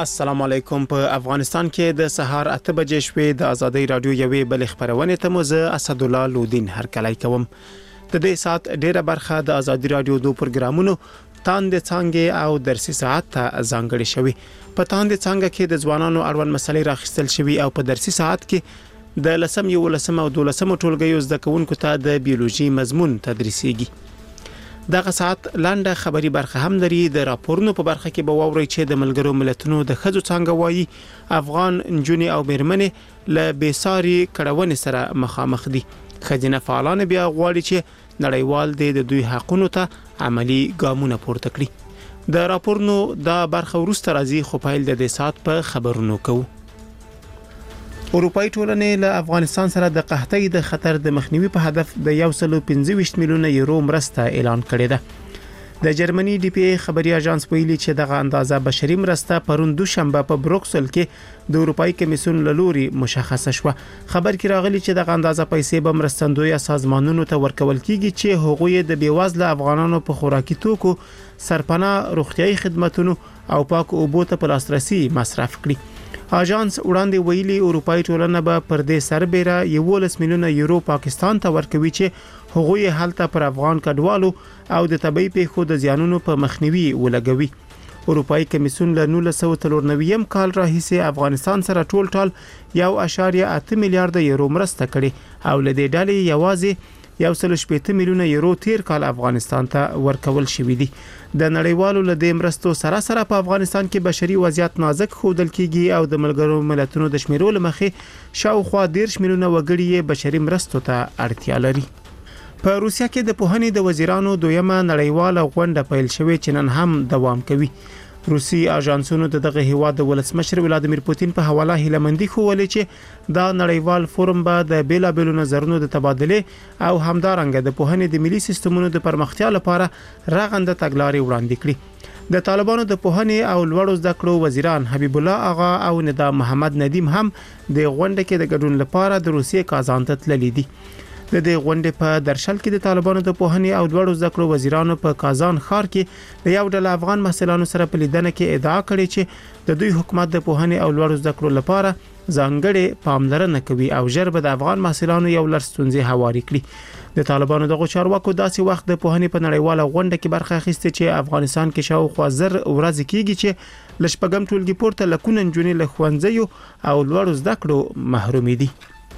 السلام علیکم. په افغانستان کې د سهار 8 بجې شوې د ازادي رادیو یوې بل خبرونه ته مو زه اسد الله لودین هرکلی کوم. د دې سات ډیره برخه د ازادي رادیو دو پروګرامونو تاند څنګه او درسي ساعت ته ځانګړي شوی. په تاند څنګه کې د ځوانانو اړوند مسلې راخستل شوی او په درسي ساعت کې د لسم یو لسم او دولسم ټولګیو زده کوونکو ته د بیولوژي مضمون تدریسيږي. دغه ساعت لاندې خبري برخه هم لري. د راپورونو په برخه کې به ووري چې د ملګرو ملتونو د خځو څنګه وایي افغان نجونې او میرمنې له بیساري کړهونې سره مخامخ دي. خځینه فعالان بیا غواړي چې نړیوال د دوی حقونو ته عملی ګامونه پورته کړي. د راپورونو دا برخه ورسته راځي خو پایل د دې ساعت په خبرونو کوو. اروپאי ټولنې له افغانستان سره د قحطۍ د خطر د مخنیوي په هدف د 125 میلیونه یورو مرسته اعلان کړې ده. د جرمني ډي پی ای خبري اژانس ویلي چې دغه اندازه بشري مرسته پرون دوشنبه په بروکسل کې د اروپאי کمیسیون لوري مشخصه شوه. خبر کې راغلي چې دغه اندازه پیسې به مرستندوی سازمانونو ته ورکول کیږي چې هغوی د بیوزله افغانانو په خوراکي توکو، سرپناه روغتيایي خدماتو او پاکو اوبو ته په لاسرسي مصرف کړي. اژانس وړاندې ویلي اروپאי ټولنه به پر دې سربېره 11 میلیونه یورو پاکستان ته ورکوي چې هغوی هلته پر افغان کډوالو او د طبي پیښو د زیانونو په مخنیوي ولګوي. اروپאי کمیسیون له 1993 کال راهیسې افغانستان سره ټول 1.8 میلیارډ یورو مرسته کړې او له دې ډلې یوازې 1.8 میلیونه یورو تیر کال افغانستان ته ورکول شوې دي. د نړیوالو له دې مرستو سره په افغانستان کې بشري وضعیت نازک ښودل کیږي او د ملګرو ملتونو د شمیرو لمخې شاوخوا 10 میلیونه وګړي بشري مرستو ته اړتیا لري. په روسیا کې د پوهنې د وزیرانو دویمه نړیواله غونډه پیل شوې چې نن هم دوام کوي. روسي اژانسونو دغه هیواد د ولسمشر ولادیمیر پوتین په حواله هیلمندي خوولې چې دا نړیوال فورم به د بیلابېلو نظرونو د تبادله او همدارنګه د پوهنې د ملي سیستمونو د پرمختیا لپاره راغنده تګلارې وړاندې کړي. د طالبانو د پوهنې او لوړو زده کړو وزیران حبیب الله آغا او ندا محمد ندیم هم د غونډه کې د ګډون لپاره د روسیې کازان ته تللي دي. د دې غونډې په درشل کې د طالبانو د پوهنې او لوړو زده کړو وزیرانو په کازان ښار کې د یو ډله افغان محصلانو سره په لیدنه کې ادعا کړې چې د دوی حکومت د پوهنې او لوړو زده کړو لپاره ځانګړې پاملرنه کوي او ژر به د افغان محصلانو یو لړ ستونزې هواري کړي. د طالبانو دغه چارواکو داسې وخت د پوهنې په نړیواله غونډه کې برخه اخیسته چې افغانستان کې شاوخوا 1000 ورځې کېږي چې لشپږم ټولګي پورته لکونه نجونې له ښوونځیو او لوړو زده کړو محروم دي.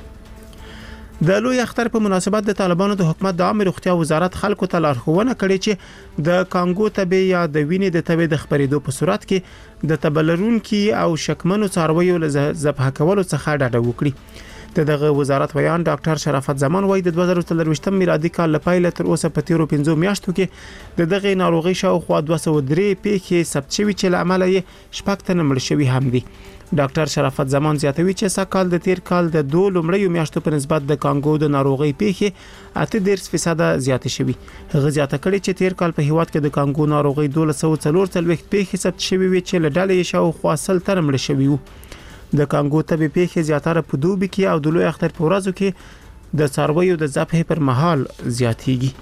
د لوی اختر په مناسبت د طالبانو د حکومت د عامه روغتیا وزارت خلکو ته لارښوونه کړې چې د کانګو تبه یا د وینې د تبه د خپرېدو په صورت کې د تبلرونکو او شکمنو څارویو له ذبح کولو څخه ډډه وکړي. دغه وزارت بیان ډاکټر شرافت زمان وایي د 2023 میلادي کال لپاره تر اوسه په تیرو 5 میاشتو کې دغه ناروغي شاوخوا 203 پیښې ثبت شوي چې له امله یې شپږ تنه مړ شوي هم دي. ډاکټر شرافت زمان زیاتوي چې سکهال د تیر کال د 2 لومړیو میاشتو په نسبت د کانګو د ناروغي پیښې 8% زیات شوي. هغه زیاته کړي چې تیر کال په هیواد کې د کانګو ناروغي 1244 پیښې ثبت شوي وي چې له ډلې شاوخوا 100 تنه مړ شوي وو. د کانګو تبه پیښې زیاتره په دوبي کې او د لوی اختر په ورځو کې د څارویو د ذبح پر مهال زیاتېږي.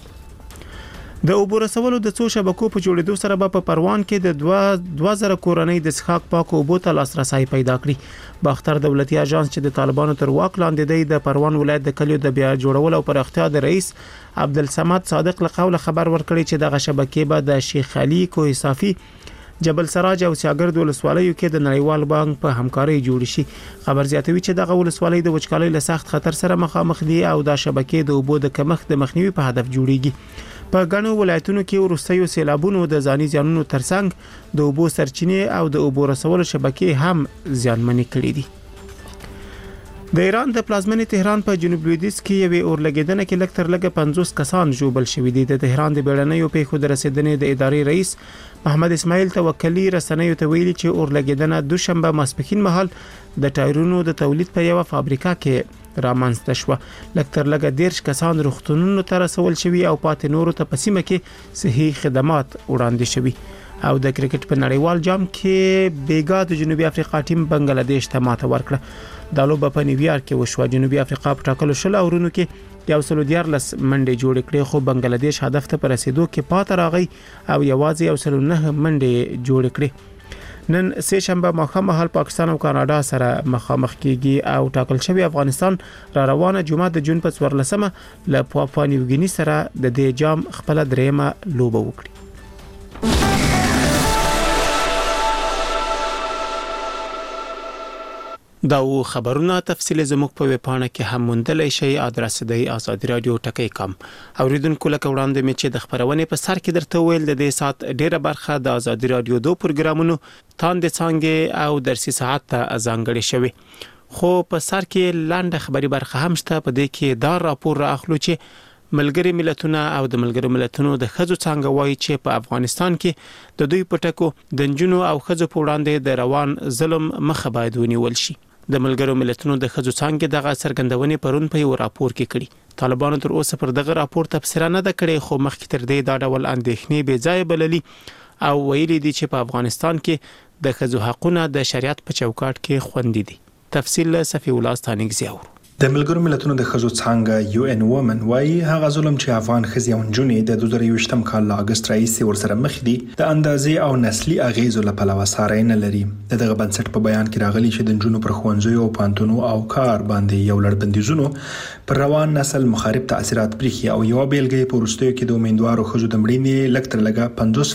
د اوبو رسولو د څو شبکو په جوړېدو سره به په پروان کې د 2000 کورنۍ د څښاک پاکو اوبو ته لاسرسي پیدا کړي. باختر دولتي اژانس چې د طالبانو تر واک لاندې دی د پروان ولایت د کلیو د بیا جوړولو او پراختیا د رئیس عبدالصمد صادق له قوله خبر ورکړي چې دغه شبکې به د شیخ علي کوه صافي، جبل سراج او سیاګرد ولسوالیو کې د نړیوال بانک په همکارۍ جوړ شي. خبر زیاتوي چې دغه ولسوالۍ د وچکالۍ له سخت خطر سره مخامخ دي او دا شبکې د اوبو د کمښت د مخنیوي په هدف جوړیږي. په غنو ولایتونو کې ورستیو سیلابونو د ځاني زیانونو ترڅنګ د اوبو سرچینې او د اوبو رسولو شبکې هم زیانمنې کړې دي. د ایران د پلازمنې تهران په جنوب لویدیځ کې یوې اورلګیدنه کې لږ تر لږه 50 کسان ژوبل شوي دي. د تهران د بیړنیو پیښو د رسیدنې د ادارې رئیس محمد اسماعیل توکلی رسنیو ته ویلي چې اورلګیدنه دوشنبه ماسپښین مهال د ټایرونو د تولید په یو فابریکه کې رامنځته شوه. لږ تر لږه 10 کسان روغتونونو ته رسول شوي او پاتې نورو ته په سیمه کې صحي خدمات وړاندې شوي. او د کرکټ په نړیوال جام کې بیګا د جنوبي افریقا ټیم بنگلاديش ته ماته ورکړه. د لوبه په نیویارک کې وشو. جنوبي افریقا په ټاکلو شل اورونو کې 114 منډې جوړ کړې خو بنگلاديش هدف ته رسیدو کې پاتې راغی او یوازې 109 منډې جوړ کړې. نن سه شنبه مخامخ پاکستان او کاناډا سره مخامخ کیږي او ټاکل شوی افغانستان را روانه جمعه د جون په 14مه له پاپوا نیو ګینی سره د دې جام خپل دریمه لوبه وکړي. دا و خبرونه تفصیل زموږ په ویبپاڼه کې هم موندلای شئ. ادرس دی آزادی رادیو ټکی.com. اوریدونکو لکه وړاندې مې چې د خبرونه په سر کې درته ویل د دې سات ډیره برخه د آزادی رادیو 2 پروګرامونو تاند څنګه او درسي ساعت ته ځانګړي شوی. خو په سر کې لاندې خبري برخه هم شته. په دې کې دا راپور راخلو چې ملګری ملتونه او د ملګری ملتونو د خځو څنګه وایي چې په افغانستان کې د دوی پټکو د جنونو او خځو په وړاندې د روان ظلم مخه باید ونیول شي. د ملګرو ملتونو د خځو څنګه دغه څرګندونې پرون په یو راپور کې کړي. طالبانو تر اوسه پر دغه راپور تفسیر نه ده کړې، خو مخکې تر دې دا ډول اندېښنې بې ځای بللي او ویلي دي چې په افغانستان کې د خځو حقونه د شریعت په چوکاټ کې خوندي دي. تفصیل صفی الله ستانګزی اورو. د ملګرو ملتونو د خځو څنګه UN Women وايي هغه ظلم چې افغان خځې او نجونې د 2023م کال له اگست راهیسې ورسره مخ دي د اندازې او نسلي اغیزو له پلوه ساري نه لري. دغه بنسټ په بیان کې راغلي چې د نجونو پر ښوونځیو او پانتونو او کار باندې یو لړ بندیزونو پر روان نسل مخالف تاثیرات پرېښي او یو بیلګې په وروستیو کې د امیدوارو خځو د مړینې لږ تر لږه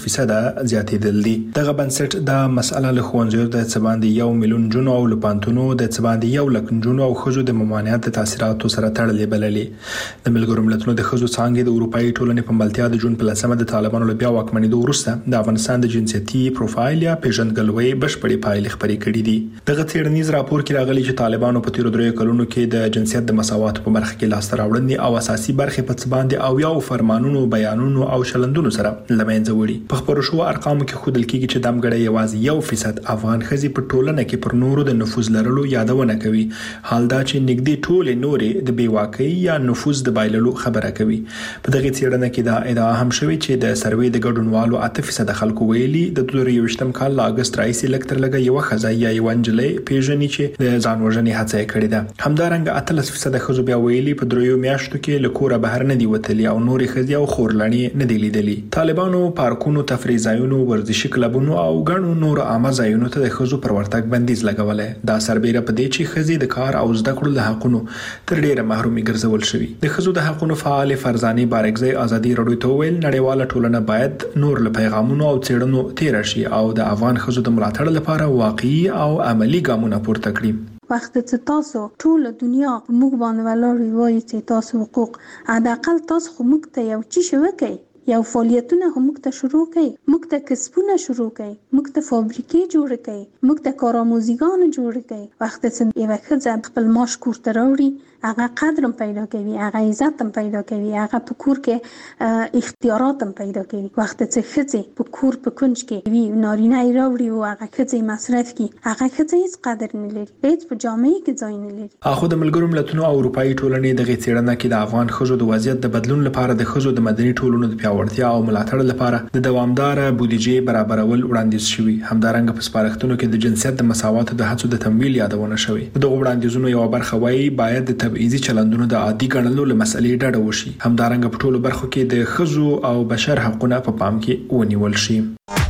50% زیاتېدل دي. دغه بنسټ دا مسله له ښوونځیو د څه باندې 1 میلیون نجونو او له پانتونو د څه باندې 1 لک نجونو او خځو د ممانعت د تاثیراتو سره تړلې بللې. د ملګرو ملتونو د خځو څنګه د اروپאי ټولنې په ملتیا د جون په 10مه د طالبانو له بیا واکمنېدو وروسته د افغانستان د جنسيتي پروفایل یا پیژندګلوي بشپړې پایلې خبرې کړې دي. دغه څېړنیز راپور کې راغلي چې طالبانو په تیرو 3 کلونو کې د جنسیت د مساوات په برخه کې لاس راوړنې او اساسي برخې په څه باندې او یو فرمانونو بیانونو او شلندونو سره لمنځه وړي. په خبرو شو ارقامو کې ښودل کېږي چې دمګړی یوازې 1% افغان خځې په ټولنه کې پر نورو د نفوذ لرلو یادونه کوي. حال دا چې نږدې ټول نورې د بیواکۍ یا نفوذ د بایللو خبره کوي. په دغه څېړنه کې دا ادعا هم شوې چې د سروې د ګډونوالو 8% خلکو ویلي د 2023م کال له اگست راهیسې لږ تر لږه یو خزه یا یو انجلۍ پیژني چې د ځان وژنې هڅه کړې ده. همدارنګه 18% خزو بیا ویلي په 3 میاشتو کې له کوره بهر نه دی وتلي او نورې خزې او خورلڼې نه دی لیدلي. طالبانو پارکونو، تفریح ځایونو، ورزشي کلبونو او ګڼو نور عامه ځایونو ته د خزو پر ورتګ بندیز لګولې. دا سربېره په دې چې خزې د کار او زده کړو له حقونو تر ډیره محرومي ګرځول شوی. د خزو د حقونو فعال فرزاني بارکزی آزادي رادیو ته ویل نړیواله ټولنه باید نور له پیغامونو او څېړنو تیر شي او د افغان خزو د ملاتړ لپاره واقعي او عملی ګامونه پورته کړي. وقتی چې تاسو ټول دنیا موږ باندې ولاړ وایي چې تاسو حقوق حداقل تاسو خو موږ ته یو چی شو کوي، یو فعالیتونه هم موږ ته شروع کړي، موږ ته کسبونه شروع کړي، موږ ته فابریکې جوړ کړي، موږ ته کارآموزګان جوړ کړي. وخت چې یو ښځه خپل معاش کور ته راوړي هغه قدرم پیدا کوي، هغه عزت هم پیدا کوي، هغه په کور کې اختیارات هم پیدا کوي. وخت چې ښځه په کور په کنج کې وي نارینه یې راوړي او هغه ښځه مصرف کوي، هغه ښځه هیڅ قدر نه لري، هیڅ په جامعه کې ځای نه لري. اخو د ملګرو ملتونو او اروپאי ټولنې دغه څېړنه کې د افغان خزو د وضعیت د بدلون لپاره د خزو د مدني ټولنو د پیاوړتیا او ملاتړ لپاره د دوامدار بودیجې برابرول وړاندیز شوی. همدارنګه په سپارښتنو کې د جنسیت د مساوات د هڅو د تمویل یادونه شوی. دغه وړاندیزونو یو برخه وایي باید د تبعیضي چلندونو د عادي ګڼلو له مسلې ډډه وشي. همدارنګه په ټولو برخو کې د خزو او بشر حقوقونه په پام کې ونیول شي.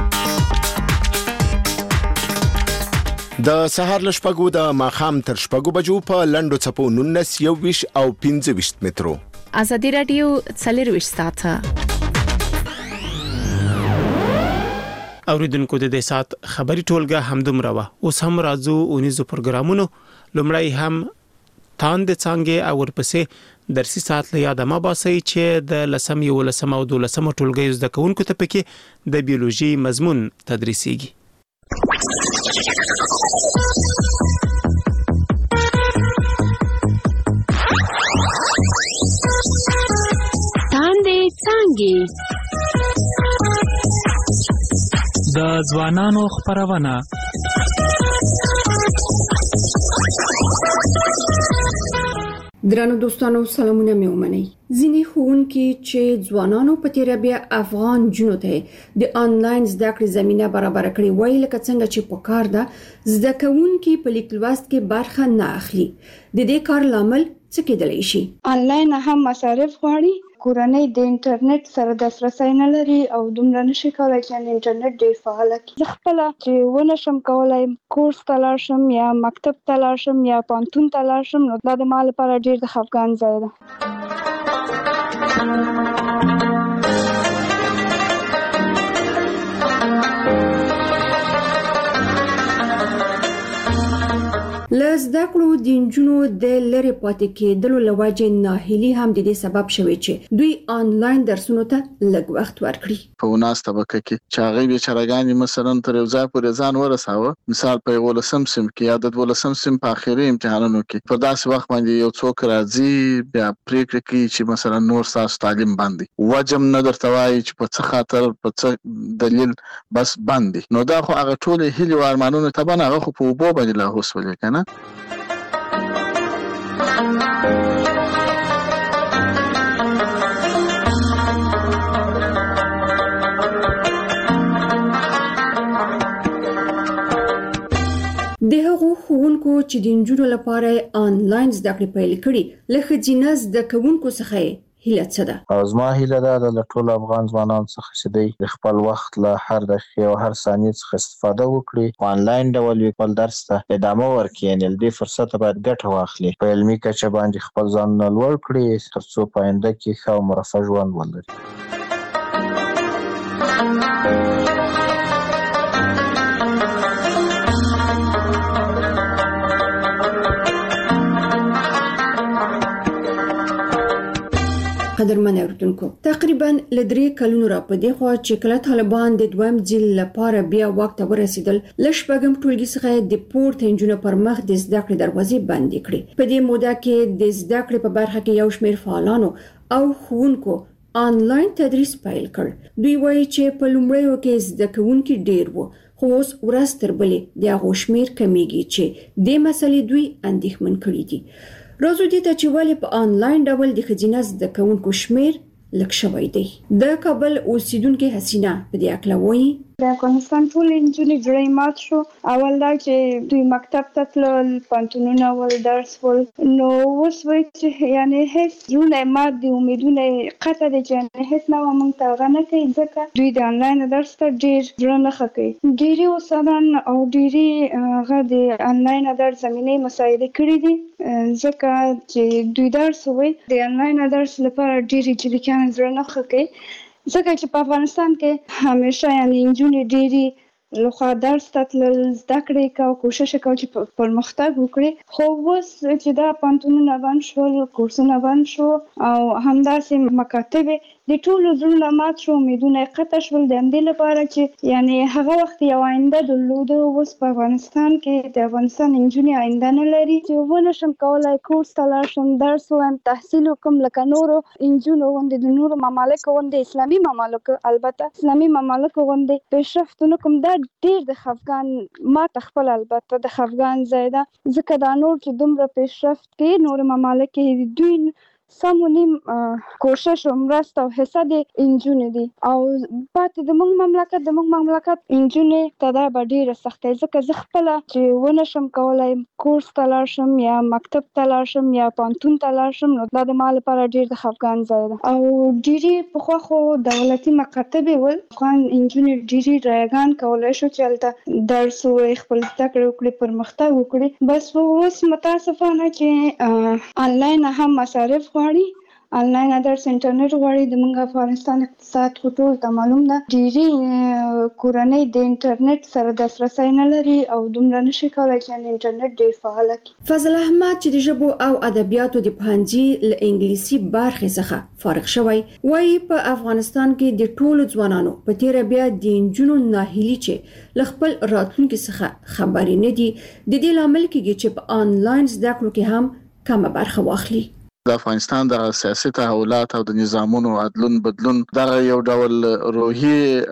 د سهار لشپګو د ماخام تر شپګو بجو په لندو چپو 19 21 او 25 مترو. آزادی رادیو 40 ساعته. اوریدونکو د دې سات خبري ټولګه همدومره وا. اوس هم راځو اونیزو پروګرامونو. لومړی هم تاند څنګه او ورپسې درسي ساعت له یاد ما باسي چې د لسم یو لسم او 12 ټولګي زده کوونکو ته پکې د بیولوژي مضمون تدریسيږي. تاند څنګه د ځوانانو خبرونه. درنو دوستانو سلامونه مې ومنئ. ځینې ښوونکي چې ځوانانو په تیر بیا افغان جنو ته د انلاین زده کړې زمينه برابر کړې وای لکه څنګه چې په کار ده زده کوونکي په لیک لوست کې برخه نه اخلي. د دې کار لامل څه کېدلی شي. آنلاین هم مصارف غواړي. کورنۍ د انټرنیټ سره دسترسی نه لري او دومره نشي کولی چې انټرنیټ ډېر فعال کړي. زه خپله چې ونه شم کولی کورس ته لاړ شم یا مکتب ته لاړ شم یا پوهنتون ته لاړ شم، نو دا د ما لپاره ډېر د خفګان ځای ده. له زده کړو د نجونو د لرې پاتې کېدلو له وجې ناهیلي هم د دې سبب شوی چې دوی آنلاین درسونو ته لږ وخت ورکړي. په 19 طبقه کې چې هغه بیچارهګانې مثلا تر یو ځای پورې ځان ورساوه، مثال په 11 سیم کې یا د 12 سیم په اخري امتحانونو کې په داسې وخت باندې یو څوک راځي بیا پریکړه کوي چې مثلا نور تاسو تعلیم باندې وجم نه درته وایي چې په څه خاطر په څه دلیل بس باندې، نو دا خو هغه ټول هیلې او ارمانونه طبعا هغه خو په اوبو باندې لاهوس ولې کنه. د هغو ښوونکو چې د نجونو لپاره آنلاین زده کړې پیل کړي له ښځینه زده کوونکو څخه هیله څه ده؟ او زما هیله ده د ټولو افغان ځوانانو څخه چې دوی خپل وخت له هر دقیقې او هر ثانیې څخه استفاده وکړي، آنلاین ډول خپل درس ته ادامه ورکړي، یعنې له دې فرصته باید ګټه واخلي، په علمي کچه باندې خپل ځانونه لوړ کړي تر څو په آینده کې ښه او مرفه ژوند ولري. قدرمن اوریدونکو، تقریبا ل 3 کلونو را پدې خو چې کله طالبان د دویم ځل لپاره بیا وخت ته ورسېدل، ل شپږم ټولګي څخه د پورته نجونو پر مخ د زده کړې دروازې بندې کړې. په دې موده کې د زده کړې په برخه کې یو شمېر فعالانو او ښوونکو آنلاین تدریس پیل کړ. دوی وایي چې په لومړیو کې زده کوونکي ډېر وو، خو اوس ورځ تر بلې د هغو شمېر کمیږي چې دې مسلې دوی اندېښمن کړي دي. راځو دې ته چې ولې په آنلاین ډول د ښځینه زده کوونکو شمېر لږ شوی دی. د کابل اوسیدونکې حسینه په دې اړه وایي. د افغانستان ټول نجونې زړه مات شو. اول دا چې دوی مکتب ته تلل، پوهنتونونه ول، درس ول، نو اوس وایي چې یعنې هیڅ زړونه مات دي، امیدونه قطع دي چې هیڅ نه موږ ته هغه نه کوي، ځکه دوی د آنلاین درس ته ډېر زړه نه ښه کوي. ډېرې استادان او ډېرې هغه د آنلاین درس زمینې مساعده کړي دي، ځکه چې دوی درس وایي د آنلاین درس لپاره ډېرې جلکیان زړه نه ښه کوي، ځکه چې په افغانستان کې همیشه یعنې نجونې ډېرې لخوا درس ته تلل، زده کړې کوي، کوشش کوي چې پرمختګ وکړي. خو اوس چې دا پوهنتونونه بند شول، کورسونه بند شو او همداسې مکاتب د ټولو زړونه مات شو، امیدونه یې قطع شول د همدې لپاره چې یعنې هغه وخت یو آینده درلوده. اوس په افغانستان کې د افغانستان نجونې آینده نه لري چې ونه شم کولی کورس ته لاړ شم، درس ووایم، تحصیل وکړم لکه نورو نجونو غوندې، د نورو ممالکو غوندې، اسلامي ممالکو، البته اسلامي ممالکو غوندې پیشرفت ونه کړم. دا ډېر د خفګان، ما ته خپل البته د خفګان ځای ده، ځکه دا نور چې دومره پیشرفت کوي نور ممالک کې دوی سم و نیم کوشش او مرسته او حصه د نجونې دي او پاتې د موږ مملکت نجونې ته دا به ډېره سختۍ، ځکه زه خپله چې ونه شم کولی کورس ته لاړ شم یا مکتب ته لاړ شم یا پوهنتون ته لاړ شم، نو دا د ما لپاره ډېر د خفګان ځای ده. او ډېرې پخوا خو دولتي مکاتبې ول، افغان نجونې ډېرې رایګان کولی شو چې هلته درس ووایي، خپل زده کړې وکړي، پرمختګ وکړي. بس اوس متاسفانه چې آنلاین هم مصارف غواړي، آنلاین درس انټرنیټ غواړي. د موږ افغانستان اقتصاد خو ټول ته معلوم ده، ډېرې کورنۍ د انټرنیټ سره دسترسی نه لري او دومره نشي کولی چې انټرنیټ ډېر فعال کړي. فضل احمد چې د ژبو او ادبیاتو د پوهنځي له انګلیسي برخې څخه فارغ شوی، وایي په افغانستان کې د ټولو ځوانانو په تیره بیا د نجونو ناهیلي چې له خپل راتلونکي څخه خبرې نه دي، د دې لامل کېږي چې په آنلاین زده کړو کې هم کمه برخه واخلي. د افغانستان د سیاسي تحولات او د نظامونو عدلون بدلون دغه یو ډول روحي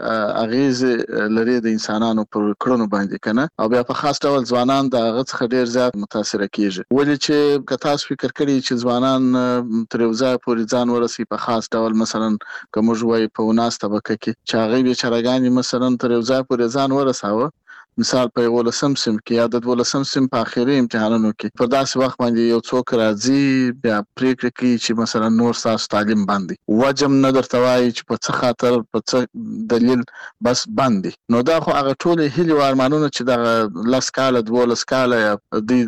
اغیز لري د انسانانو پر کړنو باندې کنه، او بیا په خاص ډول ځوانان د هغه څخه ډیر زیات متاثر کیږي. ولې چې که تاسو فکر کړئ چې ځوانان تر یو ځای پورې ځان ورسي په خاص ډول، مثلا کوم ژوي په 19 طبقه کې چې هغه بیچارهګانې مثلا تر یو ځای پورې ځان ورساوه، مثال په 18 سیم کې یا د 12 سیم په اخیری امتحانونو کې په داسې وخت باندې یو څوک راځي بیا پریکړه کوي چې مثلا نور تاسو تعلیم باندې وجم نه درته وایي چې په څه خاطر په څه دلیل بس باندې نو دا خو هغه ټول هیلې او ارمانونه چې د لاس کاله 12 کاله یا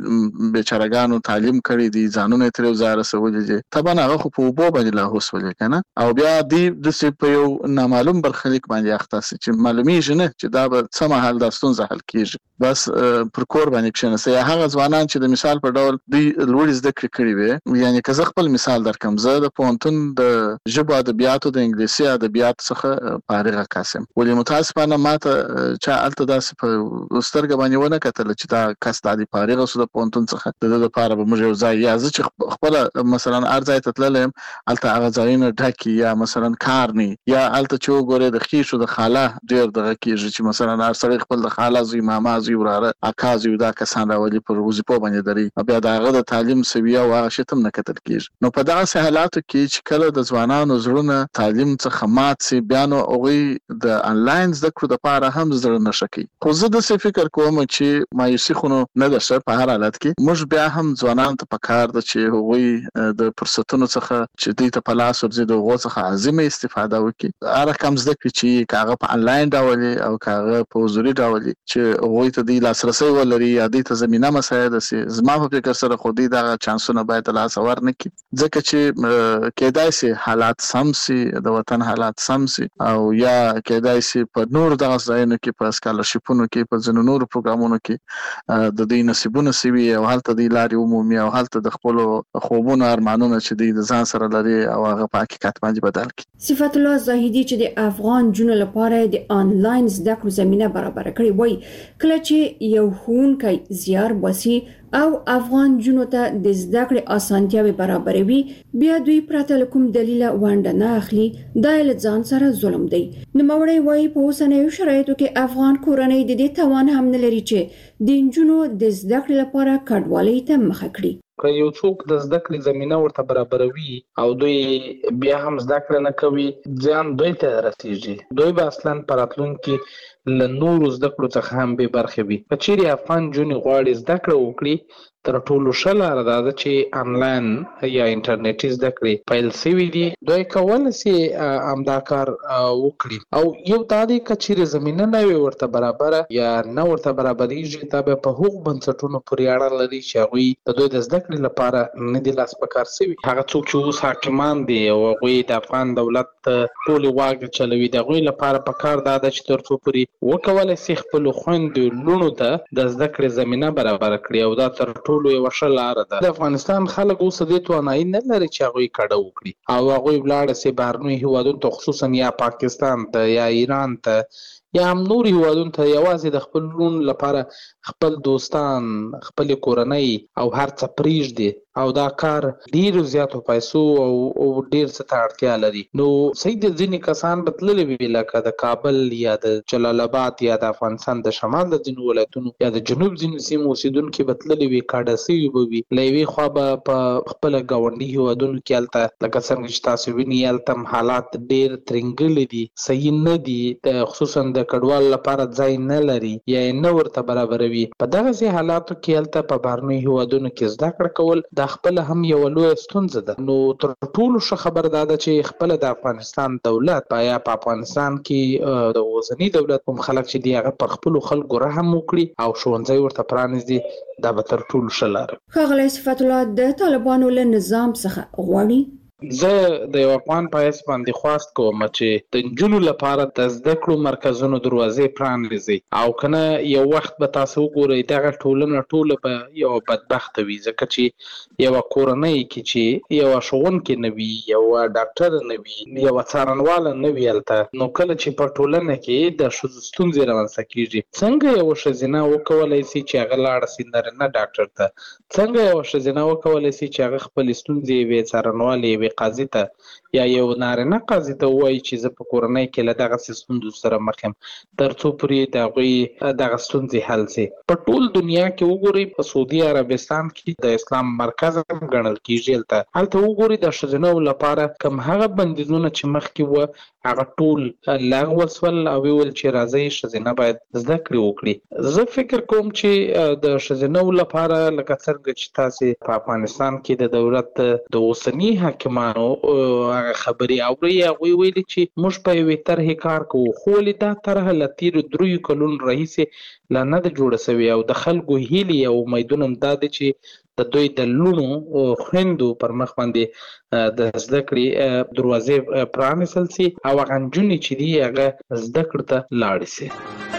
د بیچارهګانو تعلیم کړی دي ځانونه تر وزاره سولې طبعا هغه خو په وبو باندې لا هوسولې کنه او بیا د په یو نامعلوم برخلیک باندې اخته چې معلومیږي نه چې دا به څه مهال د ستونزې حل کیږي بس پر کور باندې کښنه یا هغه ځوانان چې د مثال په ډول د لوړ زده کړې کړي وي یعنی که زه خپل مثال درکم زه د پوهنتون د ژبو ادبیاتو د انګلیسي ادبیات څخه فارغ کاسم ولې متاسفانه ماته چې الته داسې په سترګې باندې ونه کتل چې دا کس د فارغ اوسه د پوهنتون څخه د لپاره به موږ یو ځای یا زه چې خپل مثلا ارزای ته تللم الته هغه ځایونه ډاکي یا مثلا کار نه یا الته چې وګوره د خیشو د خاله ډیر دغه کیږي چې مثلا هر سړی خپل د خاله زوی ماما زوی وراره اکا زوی دا کسان راولي پر وظیفو باندې دري بیا دغه د تعلیم سویه او هغه شتم نه کتل کیږي نو په دغه حالاتو کې چې کله د ځوانانو زړونه تعلیم څخه مات سي بیا نو هغه د انلاین زده کړو لپاره هم زړه نشکی خو زه د څه فکر کوم چې مایوسي خو نه ده په هر حالت کې موږ بیا هم ځوانان ته پکار ده چې هغه د فرصتونو څخه چې دوی ته په لاس ورځي د هغو څخه عظیمه استفاده وکړي هر کم زده کړي چې کاغه په انلاین ډول او کاغه په حضوري ډول چې هغه ته د لاسرسي ولري یا د زمينه مساعده سي زما په فکر سره خو دې دا چانسونه باید لاس ور نه کړي ځکه چې کېدای سي حالات سم سي د وطن حالات سم سي او یا کېدای سي په نور دغه ځایونو کې په سکالرشپونو کې په ځینو نور پروګرامونو کې د دې نصیبونه سوي او هلته د لارې عمومي او هلته د خپل خوبونو ارمانونو چې د ځان سره لري او هغه په حقیقت باندې بدل کړي صفات الله زاهدی چې د افغان جنو لپاره د آنلاین زده کړو زمينه برابر کړې وای کله چې یو ښوونکی زیار باسي او افغان جنو ته د زده کړې اسانتیاوي برابروي بیا دوی پرته کوم دلیل وانډه نه اخلي دا له ځان سره ظلم دی نو موري وای په اوسنیو شرایطو کې افغان کورنۍ د دې توان هم نه لري چې د جنو د زده کړې لپاره کډوالۍ ته مخه کړي که یو څوک د زده کړې زمينه ورته برابروي او دوی بیا هم زده کړه نه کوي ځان دوی ته رسیږي دوی به اصلا پراتلونکي له نورو زده کړو څخه هم به برخه وي که چیرې افغان جونې غواړي زده کړه وکړي تر ټولو ښه لاره دا ده چې انلاین یا انټرنیټي زده کړې پیل شوي دي دوی کولی سي همدا کار وکړي او یو دا دی که چیرې زمینه نه وي ورته برابره یا نه ورته برابریږي دا به په هغو بنسټونو پورې اړه لري چې هغوی د دوی د زده کړې لپاره نه دي لاس په کار شوي هغه څوک چې اوس حاکمان دي او هغوی د افغان دولت ټولې واګې چلوي د هغوی لپاره په کار دا ده چې تر څو پورې وکولی سي خپلو خویندو لوڼو ته د زده کړې زمینه برابره کړي او دا تر ټولو یوه ښه لاره ده د افغانستان خلک اوس دې توانایي نه لري چې هغوی کډه وکړي او هغوی ولاړه سي بهرنیو هیوادونو ته خصوصا یا پاکستان ته یا ایران ته یا هم نور هیوادونو ته یوازې د خپل لون لپاره خپل دوستان خپل کورنۍ او هر څه پریږدي او دا کار ډیرو زیاتو پیسو او ډیر څه ته اړتیا لري نو صحیح د ځینې کسان به تللي وي لکه د کابل یا د جلال آباد یا د افغانستان د شمال د ځینو ولایتونو یا د جنوب ځینو سیمو اوسېدونکي به تللي وي کاډه سوي به وي له یوې خوا به په خپله ګاونډي هیوادونو کې هلته لکه څنګه چې تاسو ویني هلته هم حالات ډیر ترنګلي دي صحیح نه دي خصوصا د کډوالو لپاره ځای نه لري یا یې نه ورته برابروي په دغسې حالاتو کې هلته په بهرنیو هیوادونو کې زده کړه کول دا خپله هم یوه لویه ستونزه ده نو تر ټولو ښه خبر دا ده چې خپله د افغانستان دولت یا په افغانستان کې د اوسني دولت کوم خلک چې دي هغه پر خپلو خلکو رحم وکړي او ښوونځی ورته پرانیږدي دا به تر ټولو ښه لاره ښاغلی صفت الله د طالبانو له نظام څخه غواړي زه د یو افغان په حیث باندې خواست کوم چې د نجونو لپاره د زده کړو مرکزونو دروازې پرانیزي او کنه یو وخت به تاسو وګورئ دغه ټولنه ټوله به یوه بدبخته وي ځکه چې یوه کورنۍ کې چې یوه ښوونکې نه وي یوه ډاکټره نه وي یوه څارنواله نه وي هلته نو کله چې په ټولنه کې د ښځو ستونزې رامنځته کېږي څنګه یوه ښځینه وکولی سي چې هغه لاړه سي نارینه ډاکټر ته څنګه یوه ښځینه وکولی سي چې هغه خپلې ستونزې یوې څارنوالې یوې قاضي ته یا یو نارینه قاضي ته ووایي چې زه په کورنۍ کې له دغسې ستونزو سره مخ یم تر څو پورې د هغوی دغه ستونزې حل سي په ټول دنیا کې وګورئ په سعودي عربستان کې د اسلام مرکز هم ګڼل کېږي هلته وګورئ د ښځینهو لپاره کوم هغه بندیزونه چې مخکې وه هغه ټول لاغو وسول او ویل چې راځي شزینه باید زده کړې وکړي. زه فکر کوم چې د شزینو لپاره لکه څنګه چې تاسو په افغانستان کې د دولت د اوسنی حاکمانو هغه خبري اوري هغه ویلي چې موږ په یوې طرحې کار کوو، خو دا طرح لتیر درې کلون رئیس لانه د جوړ سوي او د خلکو هیلي او امیدونه مداد چې د دوی د لونو خويندو پر مخ باندې د زده کړې دروازې پرانیستل سي او هغه نجونې چې دی هغه زده کړه ته لاړ سي.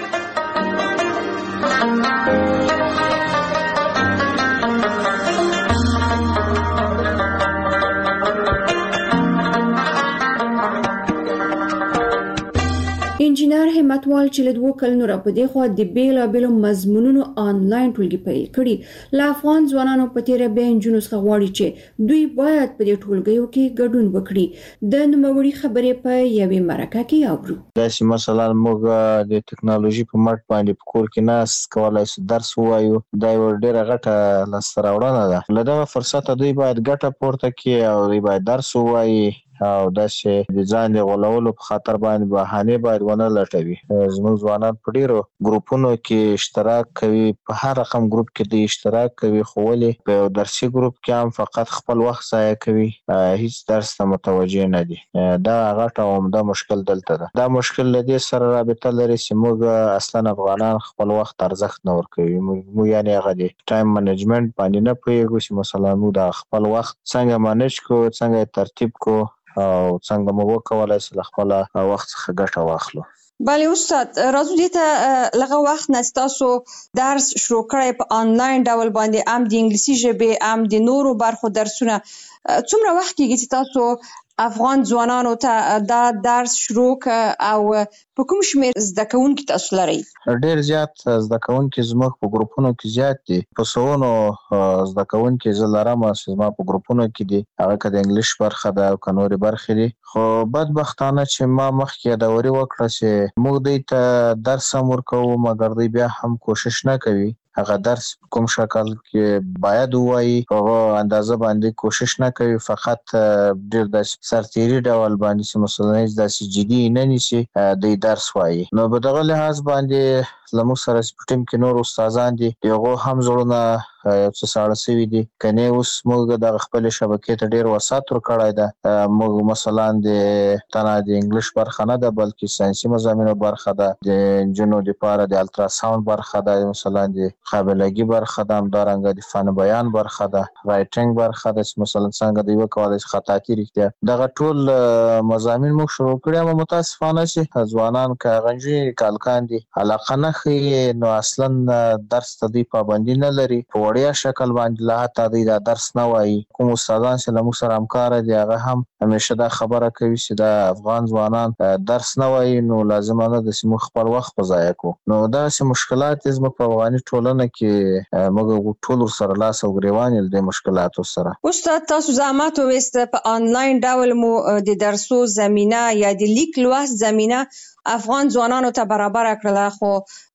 انجینر همتوال چې له 2 کلونو راپدې خو د بیلابېلو مضمونونو آنلاین ټولګي پیل کړي. له افغان ځوانانو په تیر به انجونو څخه غواړي چې دوی باید په دې ټولګیو کې ګډون وکړي. د نوموړي خبرې په یوې مرکه کې اورو. داسې مثلا موږ د ټکنالوژي په مټ باندې په کور کې ناس کولای شو درس ووایو، دا یو ډیره غټه لاسته راوړنه ده. له دغه فرصته دوی باید ګټه پورته کړي او دوی باید درس ووایي او داسې د ځان د غولولو په خاطر باندې بهانه باید ونه لټوي. زموږ ځوانان په ډیرو ګروپونو کې اشتراک کوي، په هر رقم ګروپ کې د اشتراک کوي، خو ولې په یو درسي ګروپ کې هم فقط خپل وخت ضایع کوي، هیڅ درس ته متوجه نه دي. دا غټه عمده مشکل دلته ده. دا مشکل له دې سره رابطه لري چې موږ اصلا افغانان خپل وخت ارزښت نه ورکوي. موږ یعنی هغه د ټایم منیجمنت باندې نه پوهیږو چې مثلا موږ د خپل وخت څنګه مانیج کو، څنګه ترتیب کو او څنګه مو وکولای شو خپل وخت څخه ګټه واخلو. بله استاد، راځو دې ته لږه وخت نه تاسو درس شروع کړی په آنلاین ډول باندې، هم د انګلیسي ژبې هم د نورو برخو درسونه. څومره وخت کېږي چې تاسو افغان ځوانانو ته دا درس شروع او په کوم شمېر زده کوونکي تاسو لرئ؟ ډېر زیات زده کوونکي زموږ په ګروپونو کې زیات دي. په سوونو زده کوونکي زه لرم چې زما په ګروپونو کې دي، هغه که د انګلیش برخه ده او که نورې برخې دي. خو بدبختانه چې ما مخکې یادوري وکړه چې موږ دوی ته درس هم ورکوو مګر دوی بیا هم کوشش نه کوي هغه درس کوم شکل کې باید وایي هغه اندازه باندې کوشش نه کوي، فقط ډېر د سرتیري ډول باندې چې مثلا داسې جدي نه نیسي د درس وایي. نو په دغه لحاظ باندې زموږ سره په ټیم کې نور استادان دي، هغه هم زړونه یو څه ساړه سوي دي. کني اوس موږ د خپل شبکې ته ډېر وسات ورکړی ده. موږ مثلا د تنه د انګلیش برخه نه ده بلکې ساینسي مضامینو برخه ده، د انجینو لپاره د الټراساوند برخه ده، مثلا د قابلګي برخه ده، همدارنګه د فن بیان برخه ده، رایټینګ برخه ده چې مثلا څنګه د یو کولای شي خطاطي رښتیا. دغه ټول مضامین موږ شروع کړی او متاسفانه چې ځوانان که غنجي کالکان دي علاقه نه ښیي، نو اصلا درس ته دوی پابندي نه لري، په وړیا شکل باندې لا حتی دوی دا درس نه وایي. کوم استادان چې له موږ سره همکاره دي هغه هم همیشه دا خبره کوي چې دا افغان ځوانان درس نه وایي، نو لازمه نه ده چې موږ خپل وخت په ضایع کړو. نو داسې مشکلات زموږ په افغاني ټولنه کې موږ ټول ورسره لاس او ګریوان یو د مشکلاتو سره. استاد، تاسو زحمت وویست په آنلاین ډول مو د درسو زمینه یا د لیک لوست زمینه افغان ځوانانو ته برابر کړله، خو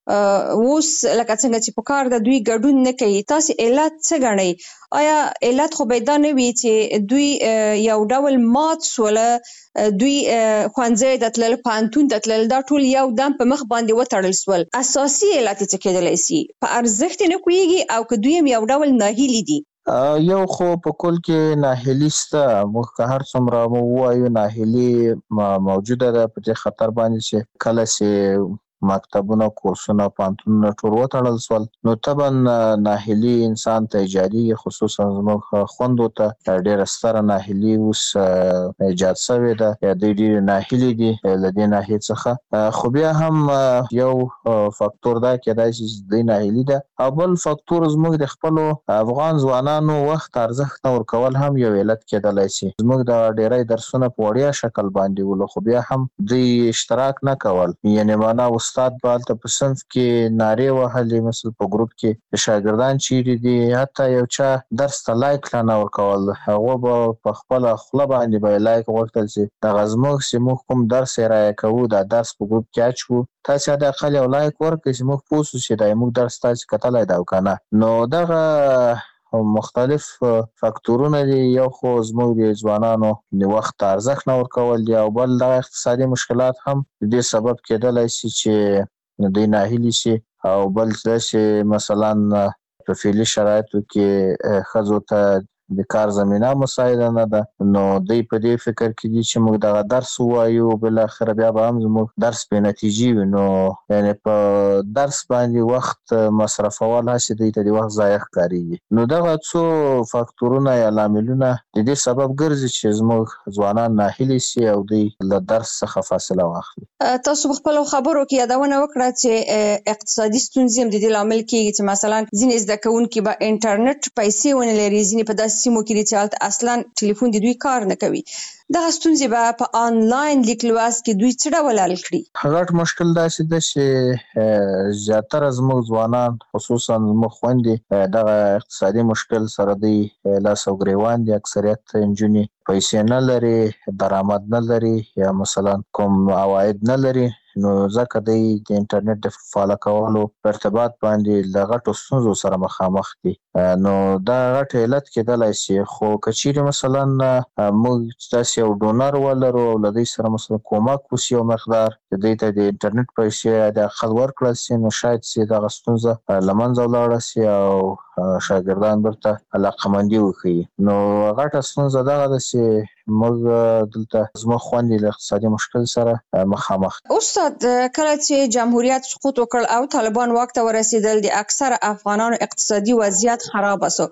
اوس لکه څنګه چې په کار د دوی ګډون نه کوي. تاسو علت څه ګڼئ؟ آیا علت خو به دا نه وي چې دوی یو ډول مات سوله، دوی ښوونځي ته تلل، پوهنتون ته تلل، دا ټول یو دم په مخ باندې وتړل سول؟ اساسي علت څه کېدلی سي؟ په ارزښت نه پوهېږي او که دوی هم یو ډول ناهیلي دي؟ یو خو په کل کې ناهیلي شته. موږ که هر څومره مو ووایو ناهیلي موجوده ده په دې خطر باندې چې کله چې مکتبونه، کورسونه، پوهنتونونه ټول وتړل سول نو طبعا ناهیلي انسان ته ایجادي، خصوصا زموږ خویندو ته ډېره ستره ناهیلي اوس ایجاد شوې ده، یا دوی ډېرې ناهیلي دي له دې ناحیې څخه. خو بیا هم یو فاکتور دا کېدای شي چې دوی ناهیلي ده، او بل فاکتور زموږ د خپلو افغان ځوانانو وخت ارزښت نه ورکول هم یو علت کېدلی شي. زموږ د ډېری درسونه په وړیا شکل باندې ولو، خو بیا هم دوی اشتراک نه کول، یعنې معنا استاد به هلته په صنف کې نارې وهلې، مثل په ګروپ کې شاګردان چیرې دي، حتی یو چا درس ته لایک لا نه ورکول، هغه به په خپله خوله باندې به یې لایک غوښتل چې دغه زموږ چې موږ کوم درس یې رایه کوو دا درس په ګروپ کې اچوو، تاسې حداقل یو لایک ورکړئ چې موږ پوه شو چې دا موږ درس تاسې کتلی ده او که نه. نو دغه مختلف فاکتورونه دي. یو خو زموږ د ځوانانو د وخت ارزښت نه ورکول دي، او بل د اقتصادي مشکلات هم د دې سبب کېدلی شي چې دوی ناهیلي شي، او بل دا چې مثلا په فعلي شرایطو کې ښځو ته د کار زمینه مساعده نه ده، نو دوی په دې فکر کې دي چې موږ دغه درس ووایو، بل اخر بیا به هم زموږ درس بې نتیجې وي. نو یعنی په درس باندې وخت مصرفول هسې دوی ته د وخت ضایع ښکارېږي. نو دغه څو فاکتورونه یا لاملونه د دې سبب ګرځي چې زموږ ځوانان ناهیلي سي او دوی له درس څخه فاصله واخلي. تاسو په خپلو خبرو کې یادونه وکړه چې اقتصادي ستونزې هم د دې لامل کېږي چې مثلا ځینې زده کوونکي به انټرنیټ پیسې ونه لري، ځینې په داسې سیمو کې دي چې هلته اصلا ټلیفون د دوی کار نه کوي. دغه ستونزې به په آنلاین لیک لوست کې دوی څه ډول حل کړي؟ غټ مشکل داسې ده چې زیاتره زموږ ځوانان خصوصا زموږ خویندې دغه اقتصادي مشکل سره دوی لاس او ګریوان دي. اکثریت نجونې پیسې نه لري، درآمد نه لري، یا مثلا کوم عواید نه لري، نو ځکه دوی د انټرنیټ د فعاله کولو په ارتباط باندې له غټو ستونزو سره مخامخ دي. نو دا غټ علت کېدلی شي. خو که چیرې مثلا موږ داسې یو ډونر ولرو او له دوی سره مثلا کومک وشي یو مقدار چې دوی ته د انټرنیټ پیسې د اقل ورکړل شي، نو شاید چې دغه ستونزه له منځه ولاړه شي او شاګردان بیرته علاقمندي وښیي. نو غټه ستونزه دغه ده چې موږ دلته زموږ خویندې له اقتصادي مشکل سره مخامخ. استاد، کله چې جمهوریت سقوط وکړ او طالبان واک ته ورسېدل، د اکثر افغانانو اقتصادي وضعیت خراب شو.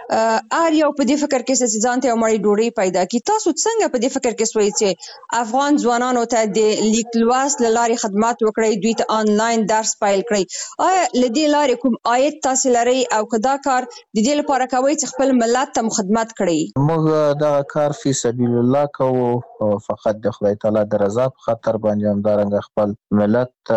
هر یو په دې فکر کې چې ځان ته یو مړۍ ډوډۍ پیدا کړي. تاسو څنګه په دې فکر کې سوئ چې افغان ځوانانو ته د لیک لوست له لارې خدمات وکړئ، دوی ته آنلاین درس پیل کړئ؟ آیا له دې لارې کوم عاید تاسو لرئ او که دا کار د دې لپاره کوئ چې خپل ملت ته خدمت کړئ؟ موږ دغه کار فی سبیل الله کوو، فقط د خدای تعالی د رضا په خاطر باندې، همدارنګه خپل ملت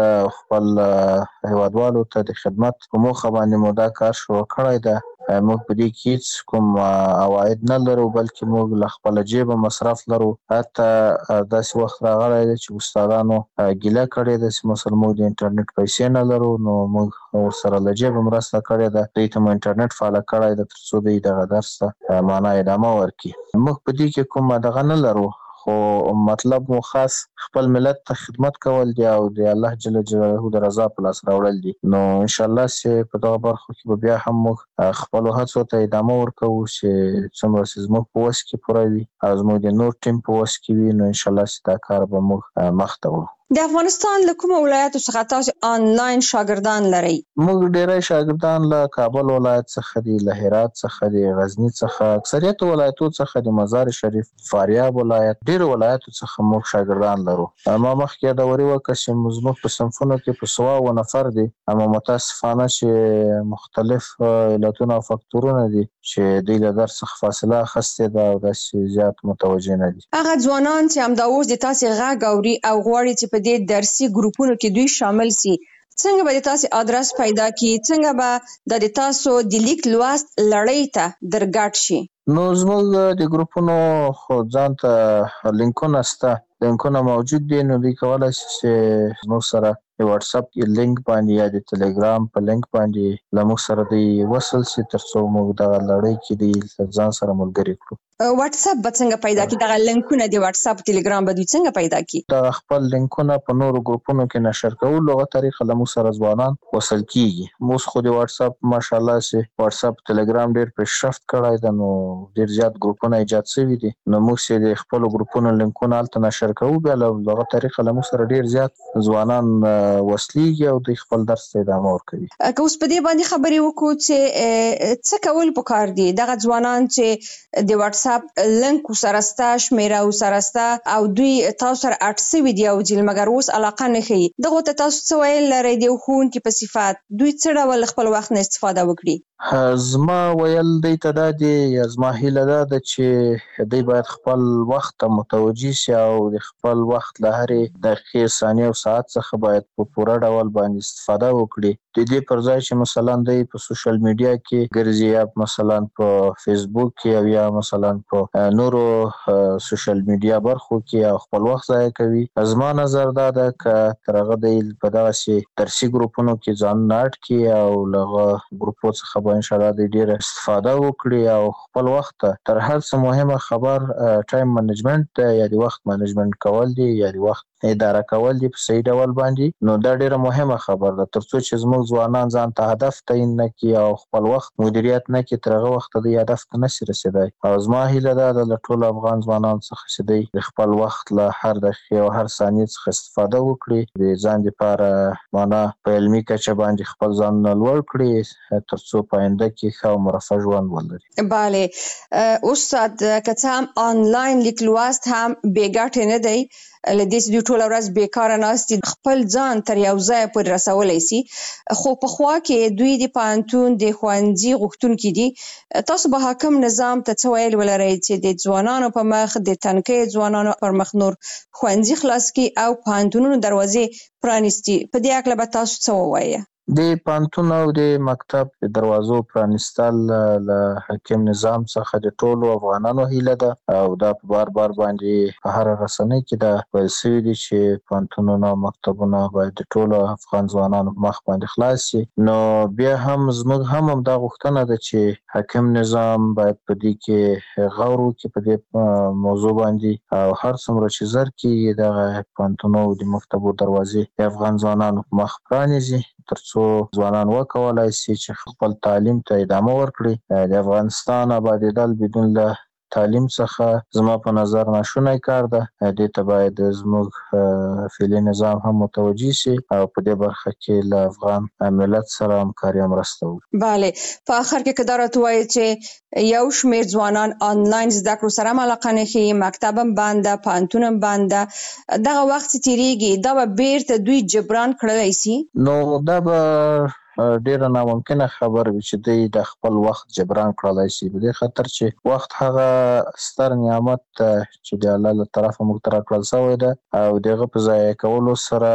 خپل هیوادوالو ته د خدمت په موخه باندې مو دا کار شروع کړی ده. موږ په دې کې هیڅ کوم عواید نه لرو، بلکې موږ له خپل جیبه مصرف لرو. حتی داسې وخت راغلی دی چې استادانو ګیله کړې ده چې مثلا موږ د انټرنیټ پیسې نه لرو، نو موږ ورسره له جیبه مرسته کړې ده، دوی ته مو انټرنیټ فعاله کړی ده تر څو دوی دغه درس ته معنا ادامه ورکړي. موږ په دې کې کوم دغه نه لرو، خو مطلب مو خاص خپل ملت ته خدمت کول دی او د الله جل جلاله د رضا په لاس راوړل دي. نو ان شاء الله چې په دغه برخو کې به بیا هم موږ خپل هڅو ته ادامه ورکوو چې څومره چې زموږ په وس کې پوره وي او زموږ د نور ټیم په وس کې وي، نو ان شاء الله چې دا کار به موږ مخ ته وړو. د افغانستان له کومو ولایتو څخه تاسو آنلاین شاګردان لرئ؟ موږ ډېری شاګردان له کابل ولایت څخه دي، له هرات څخه دي، غزني څخه، اکثریت ولایتو څخه د مزار شریف، فاریاب ولایت، ډېرو ولایتو څخه موږ شاګردان لرو. ما مخکې یادوري وکړه چې زموږ په صنفونو کې په 100 نفر دي، اما متاسفانه چې مختلف علتونه او فاکتورونه دي چې دوی له درس څخه فاصله اخیستې ده او داسې زیات متوجه نه دي. هغه ځوانان چې همدا اوس د تاسې غږ اوري او غواړي چې په دې درسي ګروپونو کې دوی شامل سي، څنګه به د تاسو ادرس پیدا کړي؟ څنګه به د تاسو د لیک لوست لړۍ ته درګډ شي؟ نو زموږ د ګروپونو خو ځان ته لینکونه شته، لینکونه موجود دي، نو دوی کولی شي چې زموږ سره د واتس اپ لینک باندې یا د ټلګرام په لینک باندې له موږ سره دوی وصل شي تر څو موږ دغه لړۍ کې دوی ځان سره ملګري کړو. واتس اپ به څنګه پیدا کړي؟ دغه لینکونه د واتس اپ ټلګرام به دوی څنګه پیدا کړي؟ دغه خپل لینکونه په نورو ګروپونو کې نشر کول لغه طریقه له موږ سره ځوانان وصل کیږي. موږ خو د واتس اپ ماشاءالله چې واتس اپ ټلګرام ډېر پیشرفت کړی ده، نو ډېر زیات ګروپونه ایجاد شوي دي، نو موږ چې د خپل ګروپونو لینکونه هلته نشر کوو، بیا لغه طریقه له موږ سره ډېر زیات ځوانان وصلېږي او دوی خپل درس ته ادامه ورکوي. که اوس په دې باندې خبرې وکړو چې څه کول پکار دي دغه ځوانان چې د واتس اپ لینک سره ستا شمیره او سره ستا او دوی تاسو سره اټ سوي دي او جل مګر اوس علاقه نه ښیي، دغه ته تاسو څه ویل لرئ د ښوونکي په صفت دوی څه ډول خپل وخت نه استفاده وکړي؟ زما ویل دی ته دا دی، یا زما هیله دا ده چې دوی باید خپل وخت ته متوجه شي او د خپل وخت له هرې دقیقې، ثانیې او ساعت څخه باید په پوره ډول باندې استفاده وکړي. د دې پر ځای چې مثلا د په سوشل میډیا کې ګرځي یا مثلا په فیسبوک کې او یا مثلا په نورو سوشل میډیا برخو کې خپل وخت ضایع کوي. زما نظر دا ده چې ترغه د په داسې درسي ګروپونو کې ځان ناټ کې او لغه ګروپو څخه به ان شاء الله د ډیر استفاده وکړي او خپل وخت تر هر څه مهمه خبر ټایم منیجمنت یا د وخت منیجمنت کول دي یا د وخت اداره کول دي په صحیح ډول باندې. نو دا ډیره مهمه خبر ده ترڅو چې زموږ ځوانان ځان ته هدف تعیین نکړي او خپل وخت مدیریت نکړي ترغه وخت د هدف ته نشي رسیدای. او زما هیله ده د ټول افغان ځوانان څخه چې د خپل وخت له هر دقیقه او هر ثانیه څخه استفاده وکړي د ځان لپاره معنا په علمي کچه باندې خپل ځان لوړ کړي ترڅو په آینده کې ښه او مرفه ژوند ولري. bale استاد که هم آنلاین لیک لوست هم بیګټ نه دی لدې چې ټول ورځ بیکاره ناستي خپل ځان تر یو ځای پورې رسولای شي خو په خوا کې دوی د پانتون د خوانځي غوښتونکو دي. تاسو به حکم نظام ته څه ویل ولرئ چې د ځوانانو په مخ د تنکي ځوانانو پر مخ نور خوانځي خلاص کی او پانتونونو دروازې پرانیستي په دې اړه به تاسو څه ووایئ؟ د پانتون او د مکتب د دروازو پرانیستل له حکیم نظام څخه د ټولو افغانانو هیله ده او دا په بار باندې په هر رسنۍ کې دا ویل شوي دي چې پانتونونه او مکتبونه باید د ټولو افغان ځوانانو مخ باندې خلاص شي. نو بیا هم زموږ هم دا غوښتنه ده چې حکیم نظام باید په دې کې غور وکړي په دې موضوع باندې او هر څومره چې زر کېږي دغه پانتونو او د مکتبو دروازې د افغان ځوانانو مخ پرانیزي ترڅو ځوانان وکولای شي چې خپل تعلیم ته ادامه ورکړي. د افغانستان آبادیدل بدون له تعلیم څخه زما په نظر ناشونی کار ده. دې ته باید زموږ فعلي نظام هم متوجي شي او په دې برخه کې له افغان ملت سره همکاري مرسته وکړي. bale په اخر کې کدا راته وایي چې یو شمېر ځوانان آنلاین زده کړو سره علاقه نه ښیي مکتبم بنده پانتونم بنده دغه وخت تیریږي دا به بیرته دوی جبران کړلی شي؟ نو دا به ډیره ناممکنه خبر وي چې د خپل وخت جبران کړلای شي په دې خاطر چې وخت هغه ستر نعمت چې د الله له طرفه موږ ته راکړل شوی ده او دغه په ضایع کولو سره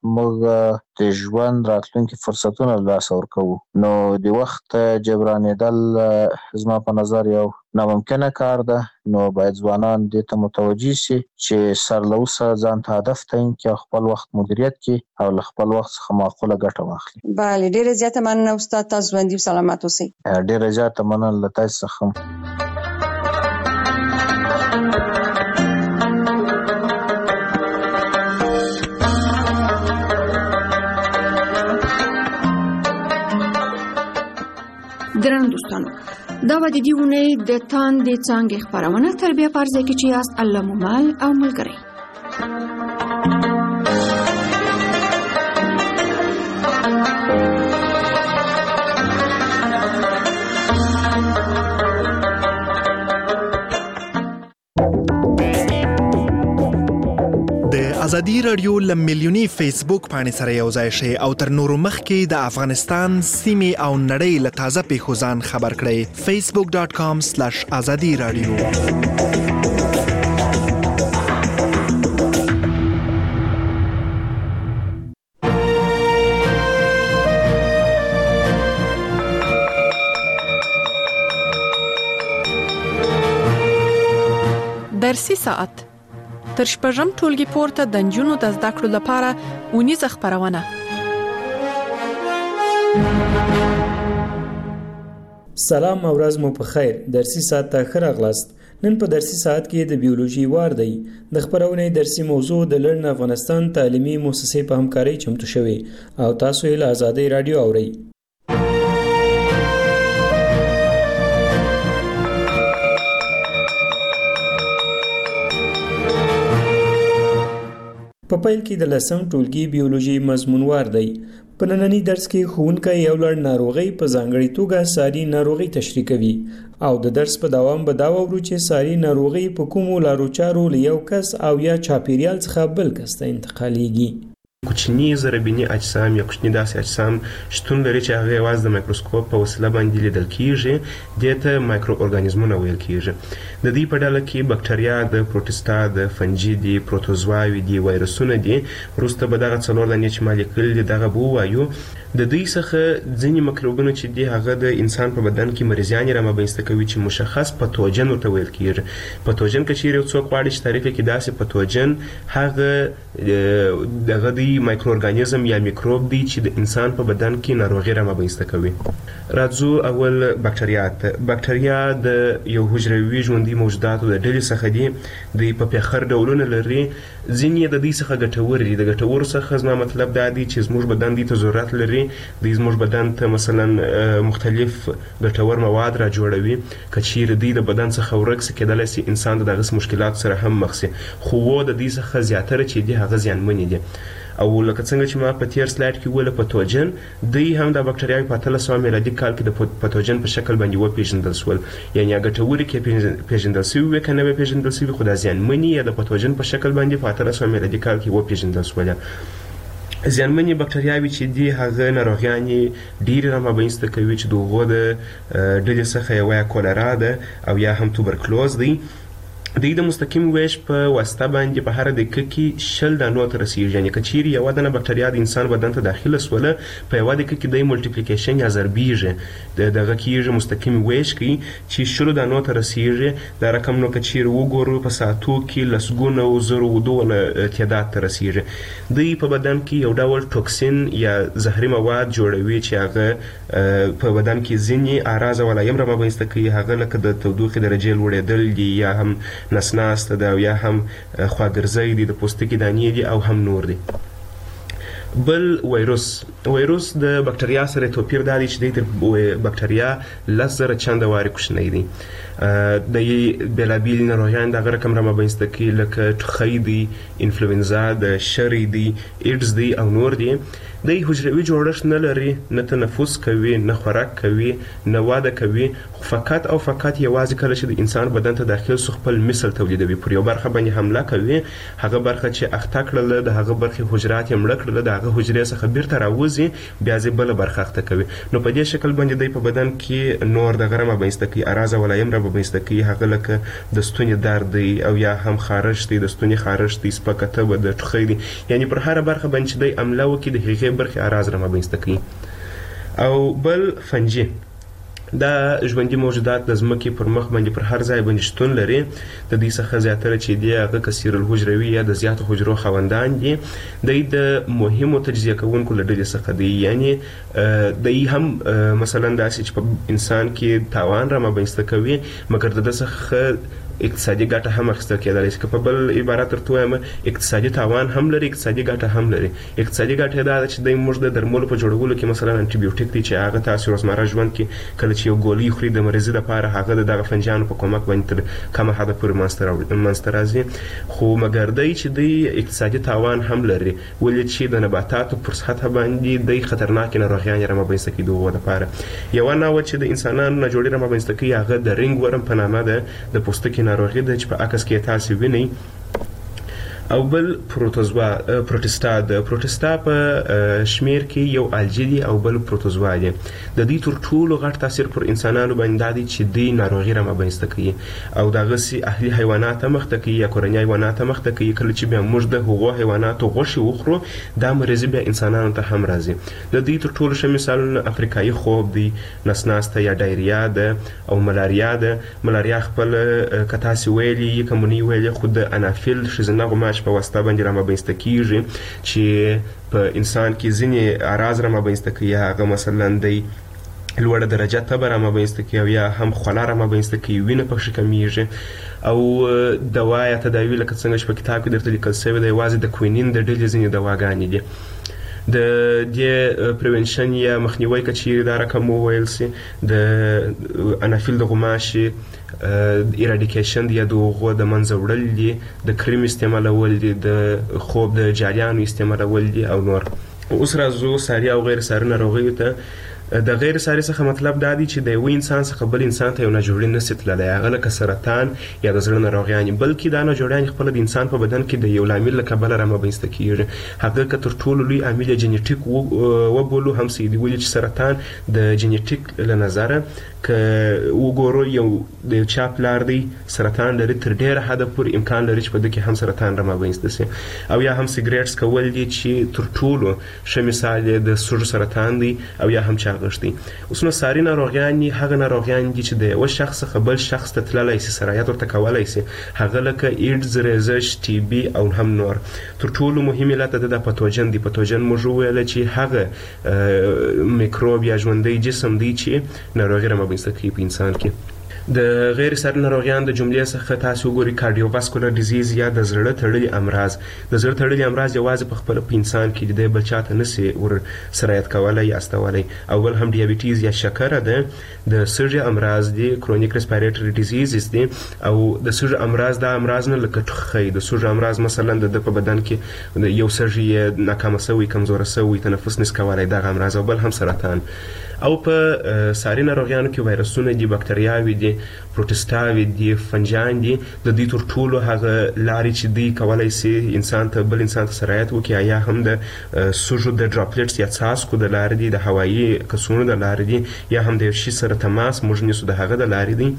موږ د ژوند راتلونکي فرصتونه له لاسه ورکوو. نو د وخت جبرانېدل زما په نظر یو ناممکنه کار ده. نو باید ځوانان دې ته متوجي شي چې سر له اوسه ځان ته هدف تعیین کړي او خپل وخت مدیریت کړي او له خپل وخت څخه معقوله ګټه واخلي. bale ډیره زیاته مننه استاد تاسو ژوندي او سلامت اوسئ. ډیره زیاته مننه له تاسو څخه. درنو دوستانو دا به د دې اونۍ د تاندې څانګې خپرونه تر بیا په ځای کې چې یاست الله مو مل او ملګری. ازادي رادیو لملیونی فیسبوک باندې سره یو ځای شي او تر نورو مخکې د افغانستان سیمه او نړۍ له تازه پیښو ځان خبر کړئ. facebook.com/azadi radio. درسي ساعت تر شپږم ټولګي پورته د نجونو د زده کړو لپاره اونیزه خپرونه. سلام او ورځ مو په خیر. درسي ساعت ته ښه راغلاست. نن په درسي ساعت کې د بیولوژي وار دی. د خپرونې درسي موضوع د لرن افغانستان تعلیمي مؤسسې په همکارۍ چمتو شوی او تاسو یې له آزادۍ رادیو اورئ. په پیل کې د لسم ټولګي بیولوژي مضمونوار دی. په نننی درس کې ښوونکی یو لړ ناروغۍ په ځانګړې توګه ساري ناروغۍ تشریح کوي او د درس په دوام به دا وورو چې ساري ناروغۍ په کومو لارو چارو له یو کس او یا چاپیریال څخه بل کس ته انتقالیږي. کوچني ضربیني اجسام یا کوچني داسې اجسام شتون لري چې هغه یوازې د مایکروسکوپ په وسیله باندې لیدل کیږي، دې ته مایکرو ارګانیزمونه ویل کیږي. د دې په ډله کې بکټریا، د پروټستا، د فنجي دي، پروتوزواوي دي، وایرسونه دي. وروسته به دغه 4 دانې چې ما لیکلي دي دغه به ووایو. د دوی څخه ځینې مکروبونه چې دي هغه د انسان په بدن کې مریضیانې رامنځته کوي چې مشخص پتوجن ورته ویل کیږي. پتوجن که چیرې یو څوک غواړي چې تعریف کړي داسې پتوجن هغه دغه دی مایکرو ارګانیزم یا میکروب دی چې د انسان په بدن کې ناروغي رامنځته کوي. راځو اول بکټریا ته. بکټریا د یو حجروي ژوندي موجوداتو د ډلې څخه دي. دوی په پیخر ډولونه لري. ځینې د دې څخه ګټور دي. د ګټورو څخه زما مطلب دا دی چې زموږ بدن دې ته ضرورت لري. دوی زموږ بدن ته مثلا مختلف ګټور مواد را جوړوي. که چیرې دوی د بدن څخه ورک سي کېدلی سي انسان د دغسې مشکلاتو سره هم مخ سي، خو د دې څخه زیاتره چې دي هغه زیانمنې دي. او لکه څنګه چې ما په تیر سلاید کې ویل پتوجن، دوی هم د بکټریاوي په 1800 میلادي کال کې د پتوجن په شکل باندې وپېژندل شول. یعنې ګټورې کې پېژندل شوي وې که نه وې پېژندل شوي، خو دا زیانمنې یا د پتوجن په شکل باندې په 1800 میلادي کال کې وپېژندل شولې. زیانمنې بکټریاوې چې دي هغه ناروغیانې ډېرې رامنځته کوي چې د هغو د ډلې څخه یوه یا کولرا ده او یا هم توبرکلوز دی. دوی د مستقیم ویش په واسطه باندې په هره دقیقه کې 10 دانو ته رسیږي. یعنې که چیرې یوه دانه بکټریا د انسان بدن ته داخله سوله، په یوه دقیقه کې دی ملټیپلیکیشن یا ضربیږي، دغه کېږي مستقیم ویش کوي چې 10 دانو ته رسیږي. دا رقم نو که چیرې وګورو په ساعتو کې لسګونه او زرو ودونه تعداد ته رسیږي. دوی په بدن کې یو ډول ټوکسین یا زهري مواد جوړوي چې هغه په بدن کې ځینې اعراض او علایم رامنځته کوي. هغه لکه د تودوخې درجې لوړېدل دي یا هم نسناسته ده او یا هم خواګرځی دي، د پوستکي دانې دي او هم نور دي. بل ویروس د بکټریا سره توپیر دا دی چې دی تر بکټریا 10,000 چنده وارې کوچنی دی. د بېلابېلې ناروغیانې دغه رقم رامنځته کوي لکه ټوخی دی، انفلوینزا ده، شری دی، ایډز دی او نور دی. دی حجروي جوړښت نه لري، نه تنفس کوي، نه خوراک کوي، نه واده کوي، خو فقط او فقط یوازې کله چې د انسان بدن ته داخل سو خپل مثل تولیدوي. پر یو برخه باندې حمله کوي، هغه برخه چې اخته کړله د هغه برخې حجرات یې مړه کړله، د هغه حجرې څخه بیرته راوځي، بیا ځې بله برخه اخته کوي. نو په دې شکل باندې دی په بدن کې نور دغه رامنځته کوي، اعراض او علایم رامنځته کوي. هغه لکه د ستوني درد دی او یا هم خارش دی، د ستوني خارش دی، سپکه تبه ده، ټوخی دی. یعنې پر هره برخه باندې چې دی حمله وکړي د هغې برخې اعراض رامنځته کوي. او بل فنجي، دا ژوندي موجودات د ځمکې پر مخ باندې پر هر ځای باندې شتون لري. د دوی څخه زیاتره چې دی هغه کثیر الحجروي یا د زیاتو حجرو خاوندان دي. دوی د مهمو تجزیه کوونکو له ډلې څخه دي. یعنې دوی هم مثلا داسې چې په انسان کې تاوان رامنځته کوي، مګر د ده څخه اقتصادي ګټه هم اخیستل کېدلی شي. که په بل عبارت درته ووایم اقتصادي تاوان هم لري، اقتصادي ګټه هم لري. اقتصادي ګټه دا ده چې دوی موږ د درملو په جوړولو کې مثلا انټي بیوټیک دی چې هغه تاسو روزمره ژوند کې کله چې یو ګولۍ خوري د مریضۍ لپاره، هغه د دغه فنجانو په کومک باندې تر کمه حده پورې منځته راځي. خو مګر دی چې دوی اقتصادي تاوان هم لري، ولې چې د نباتاتو پر سطحه باندې دوی خطرناکې ناروغیانې رامنځته کوي د هغو دپاره. یوه نوعه چې د انسانانو ناجوړي رامنځته کوي هغه د رنګ ورم په نامه ده، د پوستکي ناروغي ده چې په عکس کې تاسو وینئ. او بل پروټستا ده. پروټستا په شمیر کې یو الجی دی او بل پروتوزوا دی. د دې تر ټولو غټ تاثیر پر انسانانو باندې دا دی چې دوی ناروغي رامنځته کوي او دغسې اهلي حیوانات هم مخته کوي یا کورني حیوانات هم مخته کوي. کله چې بیا موږ د هغو حیواناتو غوښې وخورو، دا مریضي بیا انسانانو ته هم راځي. د دې تر ټولو ښه مثالونه افریقایي خوب دی، نسناسته یا ډایریا ده او ملاریا ده. ملاریا خپل که تاسې ویلي که مونی ویلي، خو د انافیل ښځینه غوماش په واسطه باندې رامنځته کېږي چې په انسان کې ځینې اعراض رامنځته کوي. هغه مثلا دی لوړه درجه تبه رامنځته کوي او یا هم خوله رامنځته کوي، وینه پکښې کمیږي. او دوا یا تداوي لکه څنګه چې په کتاب کې درته لیکل شوی دی، یوازې د کوینین د ډلې ځینې دواګانې دي. د دې پریونشن یا مخنیوی که چیرې دا رقم وویل سي، د انافیل د غوماشې ایراډیکیشن دی یا د هغو د منځه وړل دي، د کریم استعمالول دي، د خوب د جاریانو استعمالول دي او نور. اوس راځو ساري او غیر ساري ناروغیو ته. د غیر ساري څخه مطلب دا دی چې د یو انسان څخه بل انسان ته یو ناجوړی نشي تللی، هغه لکه سرطان یا د زړه ناروغیانې، بلکې دا ناجوړیانې خپله د انسان په بدن کې د یو لامل له کبله رامنځته کیږي. هغه که تر ټولو لوی عامل جنیټیک وبولو هم سي دي، ولې چې سرطان د جنیټیک له نظره که وګورو یو د چا پلار دی سرطان لري، تر ډېره حده پورې امکان لري چې په ده کې هم سرطان رامنځته سي. او یا هم سیګریټس کول دي چې تر ټولو ښه مثال یې د سږو سرطان دی، او یا هم چاغښت دی. اوس نو ساري ناروغیانې هغه ناروغیان دي چې د یوه شخص څخه بل شخص ته تللی سي، سرایت ورته کولی سي، هغه لکه ایډز، ریزش، ټي بي او هم نور. تر ټولو مهم علت د پاتوجن دی. پاتوجن موږ وویله چې هغه میکروب یا ژوندی جسم دی چې ناروغي رامنځته کوي په انسان کې. د غیر ساري ناروغیان د جملې څخه تاسو وګورئ کارډیوواسکولر ډیزیز یا د زړه تړلي امراض. د زړه تړلي امراض یوازې په خپله په انسان کې د بل چاته نسي ور سرایت کولی یا استولی. اول هم ډیابیټیز یا شکره ده، د سږي امراض دي، کرونیک ریسپایریټري ډیزیزز دي، او د سږي امراض دا امراض نه لکه ټوخی، د سږي امراض مثلا د په بدن کې یو سږي یې ناکامه سوی، کمزوره سوی، تنفس نس کولی، دغه امراض. او بل هم سرطان. او په ساري ناروغیانو کې وایرسونه دي، بکتریاوې دي، پروټسټاوې دي، فنجان دي. د دوی تر ټولو هغه لارې چې دوی کولی سي انسان ته بل انسان ته سرایت وکړي، یا هم د سږو د ډراپلیټس یا څاڅکو د لارې دي، د هوایي کڅوړو د لارې دي، یا هم د یو شي سره تماس موږ نیسو د هغه د لارې دي.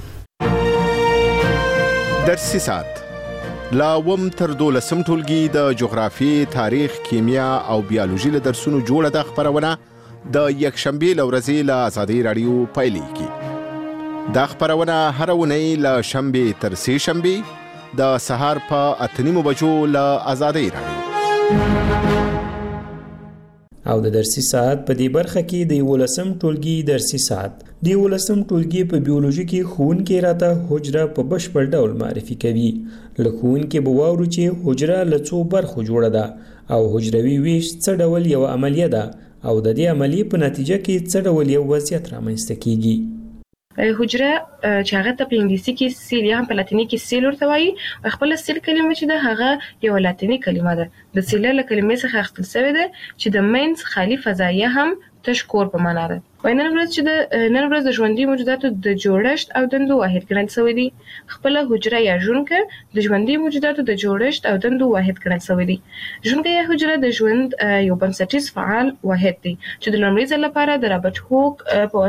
درسي ساعت لا وم تر 12 ټولګي د جغرافیې، تاریخ، کیمیا او بیولوژي له درسونو جوړه ده خبرونه د یکشنبې له ورځې له ازادۍ راډیو پیلېږي. دا خبرونه هره اونۍ له شنبې تر سې شنبې د سهار په 8:30 بجو له ازادۍ راډیو. او د درسي ساعت په دې برخه کې د 11 ټولګي درسي ساعت د 11 ټولګي په بیولوژي کې ښوونکی راته حجره په بشپړ ډول معرفي کوي. له ښوونکي به واورو چې حجره له څو برخو جوړه ده او حجروي ویش څه ډول یو عملیه ده او د دې عملیې په نتیجه کې څه ډول یو وضعیت رامنځته کیږي. حجره چې هغه ته په انګلیسي کې سیل یا هم په لاتیني کې سیل ورته وایي. خپل سیل کلمه چې ده هغه یو لاتیني کلمه ده، د سیل له کلمې څخه اخیستل شوې ده چې د منځ خالي فضایه هم تش کور په معنا ده. نن ورځ د ژوندي موجوداتو د جوړښت او دندو واحد ګڼل شوی دی. خپل حجره یا ژوندکه د ژوندي موجوداتو د جوړښت او دندو واحد ګڼل شوی دی. ژوندکه یا حجره د ژوند یو بنسټیز فعال واحد دی چې د لومړي ځل لپاره د رابرټ هوک په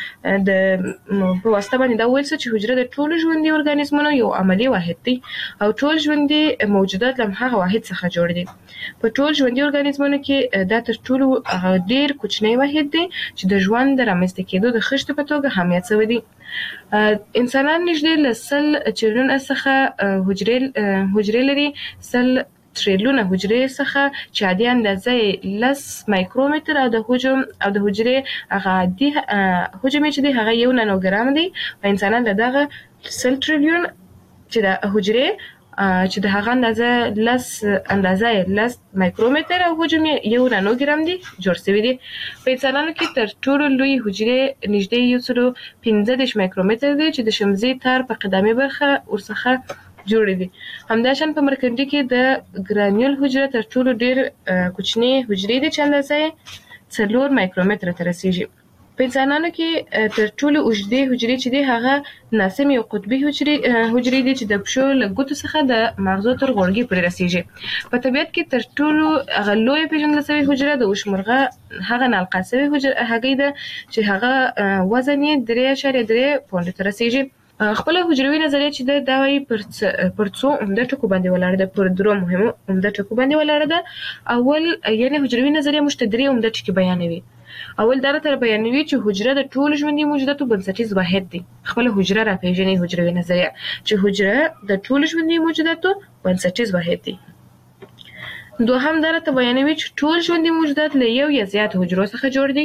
واسطه باندې دا ویل چې حجره د ټولو ژوندي ارګانیزمونو یو عملی واحد دی او ټول ژوندي موجودات له هغه واحد څخه جوړ دي. په ټول ژوندي ارګانیزمونو کې دا تر ټولو ډیر کوچنی واحد دی چې د ژوند د رامنځته کېدو د خښتې په توګه اهمیت شوی دی. انسانان نږدې له 100 تریلیونه څخه حجرې لري، 100 تریلیونه حجرې څخه چې عادي اندازه یې 10 مایکرومتر او د حجرې هغه عادي حجم چې دی هغه 1 نانوګرام دی. په انسانان له دغه 100 تریلیون چې د حجرې چې د هغه اندازه 10 مایکرومتر او حجم 1 نانوګرام دی جوړ شوی دی. په انسانانو کې تر ټولو لوی حجرې نږدې 115 مایکرومتر دی چې د شمزي تار په قدامي برخه ورڅخه جوړ دي. همداشان په مرکندي کې د ګرانیول حجره تر ټولو ډیر کوچنی حجرې دي چې اندازه 4 مایکرومتر ته رسیږي. په انسانانو کې تر ټولو اوږدې حجرې چې دي هغه ناسم یو قطبي حجرې دي چې د پښو له ګوتو څخه د مغزو تر غوړګي پورې رسیږي. په طبیعت کې تر ټولو هغه لویه پیژندل شوې حجره د وشمرغه هغه نالقا شوې هګۍ ده چې هغه وزن یې 3.3 پونډ ته رسیږي. خپل حجروي نظریه چې دا وایي پر څو عمده ټکو باندې ولاړه ده، پر درو مهمو عمده ټکو باندې ولاړه ده. اول یعنی حجروي نظریه موږ ته 3 عمده ټکي بیانوي. اول دا تر بیانوي چې حجره د ټولو ژوندي موجوداتو بنسټیز واحد دی. خپل حجره را پیژني حجروي نظریه چې حجره د ټولو ژوندي موجوداتو بنسټیز واحد دی. دوهم دا ته بیانوي چې ټول ژوندي موجودات له یو یا زیات حجرو څخه جوړ دي.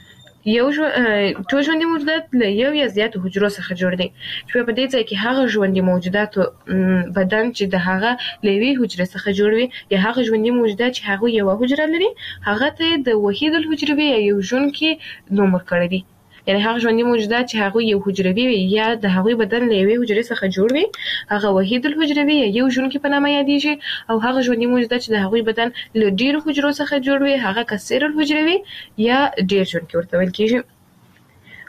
ټول ژوندي موجودات له یو یا زیاتو حجرو څخه جوړ دي چې په دې ځای کې هغه ژوندي موجوداتو بدن چې د هغه له یوې حجرې څخه جوړ وي یا هغه ژوندي موجودات چې هغه یوه حجره لري هغه ته د وحید الحجروي یا یو ژوندی نوم ورکړی دی. یعنی هغه ژوندي موجودات چې هغه یو حجروي وي یا د هغوی بدن له یوې حجرې څخه جوړ وي هغه وحید الحجروي یا یو ژوندی په نامه یادیږي. او هغه ژوندي موجودات چې د هغوی بدن له ډیرو حجرو څخه جوړ وي هغه کثیر الحجروي یا ډیر ژوندی ورته ویل کیږي.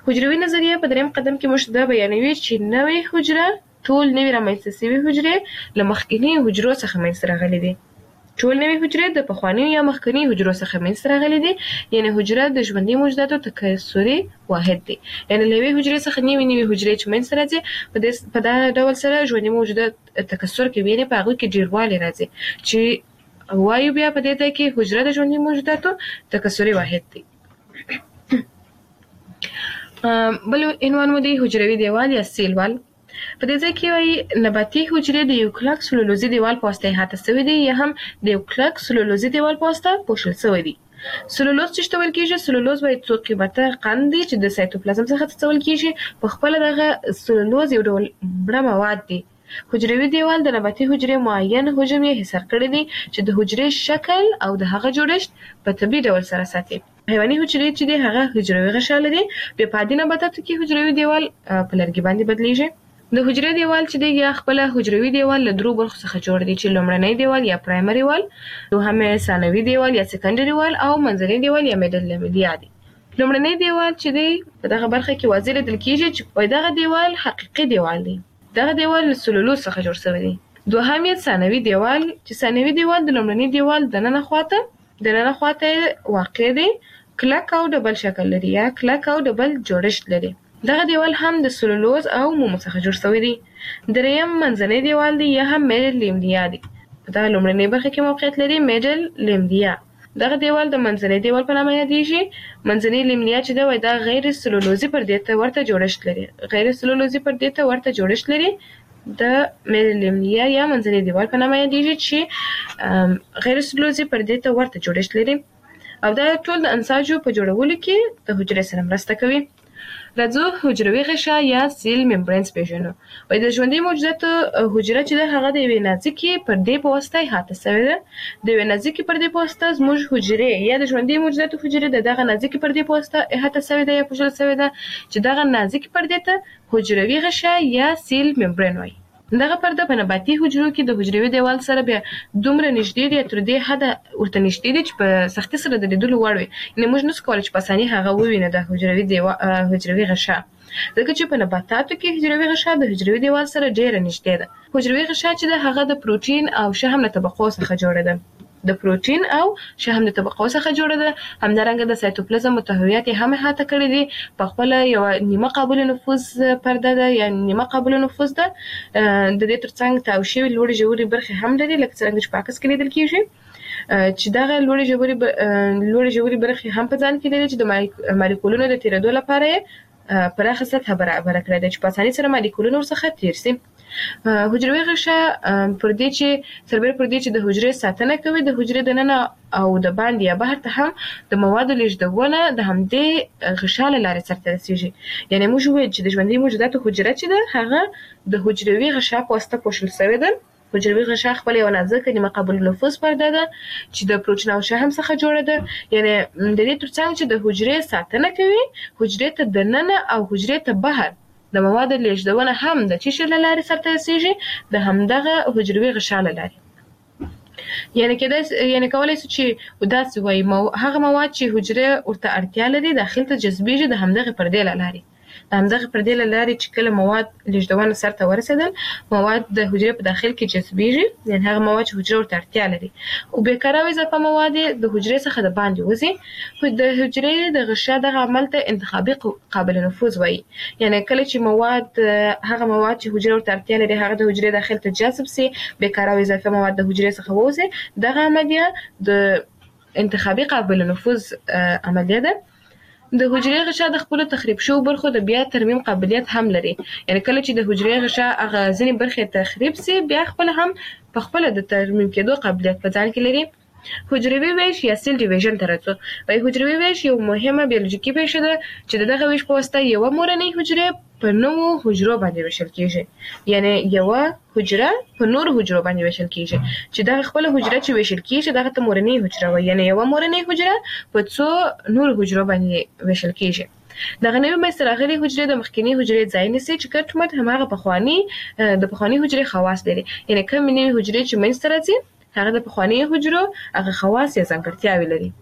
حجروي نظریه په دریم قدم کې موږ دا بیانوي چې نوې حجره ټول نوې رامنځته شوي حجرې له مخکینی حجرو څخه منځته راغلي دي. ټول نوې حجرې د پخوانیو یا مخکینی حجرو څخه منځته راغلي دي. یعنی حجره د ژوندي موجوداتو تکثري واحد دی. یعنی له یوې حجرې څخه نوې حجرې چې منځته راځي په دا ډول سره ژوندي موجودات تکثر کوي، یعنی په هغوی کې ډیروالی راځي چې وایو بیا په دې ځای کې حجره د ژوندي موجوداتو تکثري واحد دی. بل عنوان مو دی حجروي دیوال یا سیل وال. په دې ځای کې وایي نباتي حجرې د یو کلک سلولوزي دیوال په واسطه احاطه شوي دي یا هم د یو کلک سلولوزي دیوال په واسطه پوښل شوي دي. سلولوز چې ته ویل کېږي، سلولوز وایي څو قیمته قند دی چې د سایتوپلازم څخه څول کېږي. په خپله دغه سلولوز یو ډول مړه مواد دي. حجروي دیوال د نباتي حجرې معین حجم یې حصار کړی دی چې د حجرې شکل او د هغه جوړښت په طبیعي ډول سره ساتي. حیواني حجرې چې دی هغه حجروي غشا لري. بیا په عادي نباتاتو کې حجروي دیوال په لرګي باندې بدلیږي. د حجرې دیوال چې دی یا خپل حجروي دیوال له درو برخو څخه جوړ دی چې لومړنی دیوال یا پرایمري وال، دوهم ثانوي دیوال یا سیکنډري وال او منځنی دیوال یا میډل لیملیا دی. لومړنی دیوال چې دی په دغه برخه کې واضح لیدل کېږي چې دغه دیوال حقیقي دیوال دی. دغه دیوال له سلولوز څخه جوړ شوی دی. دوهم یې ثانوي دیوال چې ثانوي دیوال د لومړني دیوال دننه خواته واقع دی، کلک او ډبل شکل لري یا کلک او ډبل جوړښت لري. دغه دیوال هم د سلولوز او مومو څخه جوړ شوی دی. دریم منځنی دیوال دی یا هم میډل لیملیا دی. په دغه لومړنۍ برخه کې موقعیت لري میډل لیملیا. دغه دیوال د منځنی دیوال په نامه یادیږي. منځنی لیملیا چې دی دا غیر سلولوزي پردې ته ورته جوړښت لري. د میډل لیملیا یا منځنی دیوال په نامه یادیږي چې غیر سلولوزي پردې ته ورته جوړښت لري او دا ټول د انساجو په جوړولو کې د حجرې سره مرسته کوي. راځو حجروي غشا یا سیل ممبرینز پیژنو. وایي د ژوندي موجوداتو حجره چې ده هغه د یوې نازکې پردې په واسطه احاطه شوې ده. د یوې نازکې پردې په واسطه زموږ حجرې یا د ژوندي موجوداتو حجرې د دغه نازکې پردې په واسطه احاطه شوې ده یا پوښل شوې ده چې دغه نازکې پردې ته حجروي غشا یا سیل ممبرین وایي. دغه پرده په نباتي حجرو کې د حجروي دیوال سره بیا دومره نږدې دی تر دې حده ورته نږدې دی چې په سختۍ سره د لیدلو وړ وي. یعنې موږ نشو کولی چې په اساني هغه ووینو د حجروي غشا، ځکه چې په نباتاتو کې حجروي غشا د حجروي دیوال سره ډېره نږدې ده. حجروي غشا چې ده هغه د پروټین او شحم له طبقو څخه جوړه ده. همدارنګه د سایتوپلازم متحویات یې هم احاطه کړي دي. په خپله یوه نیمه قابل نفوذ پرده ده یا نیمه قابل نفوذ ده. د دې ترڅنګ تاو شوي لوړې ژورې برخې هم لري لکه څرنګه چې په عکس کې لیدل کېږي چې دغه لوړې ژورې برخې هم په ځان کې لري چې د مالیکولونو د تېرېدو لپاره یې پراخه سطحه برابره کړې ده چې په اسانۍ سره مالیکولونه ورڅخه تېر شي. حجروي غشا پردې چې سربېره پردې چې د حجرې ساتنه کوي، د حجرې دننه او د باندې یا بهر ته هم د موادو لیږدونه د همدې غشا له لارې سرته رسیږي. یعنې موږ وویل چې د ژوندي موجوداتو حجره چې ده هغه د حجروي غشا په واسطه پوښل شوې ده. حجروي غشا خپل یوه نازکه نیمه قابل نفوذ پرده ده چې د پروټین او شحم څخه جوړه ده. یعنې د دې ترڅنګ چې د حجرې ساتنه کوي، حجرې ته دننه او حجرې ته بهر د موادو لیږدونه هم د څه شي له لارې سرته رسیږي؟ د همدغه حجروي غشا له لارې. یعنې کولی شو چې داسې وایي هغه مواد چې حجرې ورته اړتیا لري داخل ته جذبېږي د همدغې پردې له لارې. د همدغې پردې له لارې چې کله مواد لیږدونه سرته ورسېدل، مواد د حجرې په داخل کې جذبېږي، یعنې هغه مواد چې حجرې ورته اړتیا لري او بیکاره او اضافه مواد د حجرې څخه د باندې وځي. د حجرې د غشا دغه عمل ته انتخابي قابل نفوذ وایي. یعنې کله چې هغه مواد چې حجرې ورته اړتیا لري هغه د حجرې داخل ته جذب سي، بیکاره او اضافه مواد د حجرې څخه ووځي، دغه عملیه د انتخابي قابل نفوذ عملیه ده. د حجرې غشا د خپلو تخریب شوو برخو د بیا ترمیم قابلیت هم لري. یعنې کله چې د حجرې غشا هغه ځینې برخې تخریب سي، بیا خپله هم په خپله د ترمیم کېدو قابلیت په ځان کې لري. حجروي ویش یا سیل ډیویژن ته راځو. وایي حجروي ویش یو مهمه بیولوژیکي پیښه ده چې د دغه ویش په واسطه یوه مورنۍ حجرې په نوو حجرو باندې ویشل کېږي. یعنې یوه حجره په نورو حجرو باندې ویشل کېږي چې دغه خپله حجره چې ویشل کېږي دغه ته مورنۍ حجره وایي. یعنې یوه مورنۍ حجره په څو نورو حجرو باندې ویشل کېږي. دغه نوې منځته راغلې حجرې د مخکینۍ حجرې ځای نیسي چې ګډ مټ هماغه د پخوانۍ حجرې خواص لري. یعنې کومې نوې حجرې چې منځته راځي هغه د پخوانیو حجرو هغه خواص یا ځانګړتیاوې لري.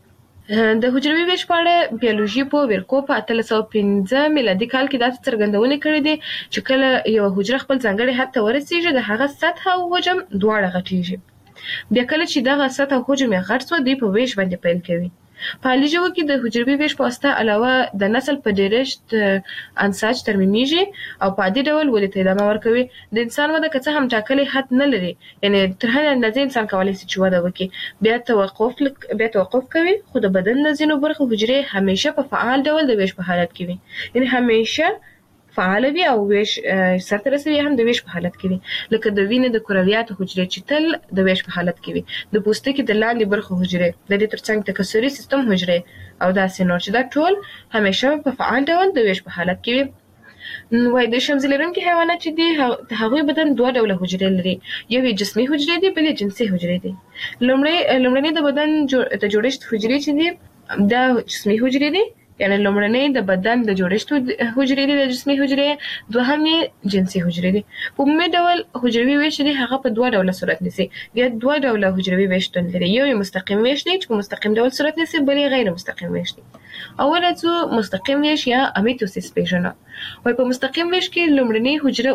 د حجروي ویش په اړه بیولوژي په ورکو په 1815 میلادي کال کې دا څرګندونه کړې دي چې کله یو حجره خپل ځانګړي حد ته ورسیږي د هغه سطح او حجم دواړه غټیږي. بیا کله چې دغه سطح او حجم یې غټ شو دوی په ویش باندې پیل کوي. په حالي ژبه کې د حجروي ویش په واسطه علاوه د نسل په ډیرښت انساج ترمیمیږي او په عادي ډول ودې ته ادامه ورکوي. د انسان وده که څه هم ټاکلی حد نه لري، یعنی تر هغې اندازې انسان کولی شي چې وده وکړي، بیا توقف کوي، خو د بدن د ځینو برخو حجرې همیشه په فعال ډول د ویش په حالت کې وي، یعنی همیشه فعال وي او ویش سرته رسوي هم د ویش په حالت کې وي. لکه د وینې د کرویاتو حجرې چې تل د ویش په حالت کې وي، د پوستکي د لاندې برخو حجرې، د دې ترڅنګ تکثري سیستم حجرې او داسې نور چې دا ټول همیشه په فعال ډول د ویش په حالت کې وي. وای د شمزي لرونکي حیوانات چې دي د هغوی بدن دوه ډوله حجرې لري، یو یې جسمي حجرې دي، بل یې جنسي حجرې دي. لومړنۍ د بدن د جوړښت حجرې چې دي دا جسمي حجرې دي، یعنی لومړنۍ د بدن د جوړښت حجرې دي د جسمي حجرې، دوهم یې جنسي حجرې دي. په عمومي ډول حجروي ویش دی هغه په دوه ډوله صورت نیسي. بیا دوه ډوله حجروي ویش شتون لري، یو یې مستقیم ویش دی چې په مستقیم ډول صورت نیسي، بل یې غیر مستقیم ویش دی. اول څو مستقیم ویش یا امیتوسیس پیژنو. وای په مستقیم ویش کې لومړنۍ حجره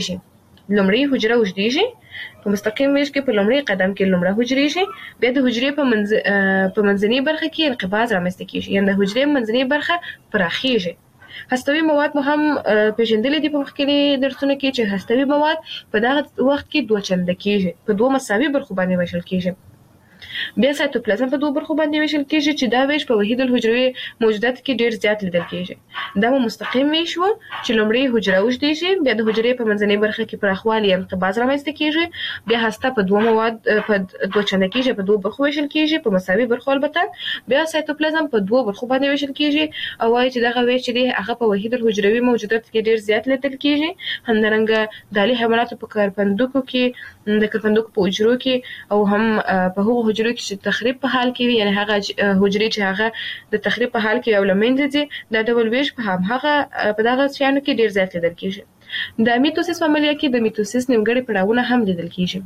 اوږدیږي، په مستقیم ویش کې په لومړي قدم کې لومړی حجرې شي، بیا د حجرې په منځنۍ برخه کې انقباض رامنځته کیږي، یعنی د حجرې منځنۍ برخه پراخیږي. هستوي مواد مو هم پیژندلې دي په مخکې درسونو کې چې هستوي مواد په دغه وخت کې دوه چنده کیږي، په دوه مساوي برخو باندې ویشل کیږي. بیا سایتوپلازم په دوه برخو باندې ویشل کیږي چې دا ویش په وحید الحجروي موجوداتو کې ډیر زیات لیدل کیږي. دا مستقیم ویش و چې لومړی حجره اوږدیږي، بیا د حجرې په منځنۍ برخه کې پراخوالی انقباض رامنځته کیږي، بیا هسته په دوه مواد په دوه چنده کیږي، په دوه برخو ویشل کیږي، په مساوي برخو البته. بیا سایتوپلازم په دوه برخو باندې ویشل کیږي او وايي چې دغه ویش دی هغه په وحید الحجروي موجوداتو کې ډیر زیات لیدل کیږي. همدارنګه د الي حیواناتو په کرپندوکو کې، د کرپندوکو په حجرو کې او هم په هغو حجرو کې چې تخریب په حال کې وي، یعنی هغه حجرې چې هغه د تخریب په حال کې او لمنځه ځي، دا ډول ویش په دغه شیانو کې ډیر زیات لیدل کیږي. د میتوسیس په عملیه کې د میتوسیس نیمګړي پړاوونه هم لیدل کیږي.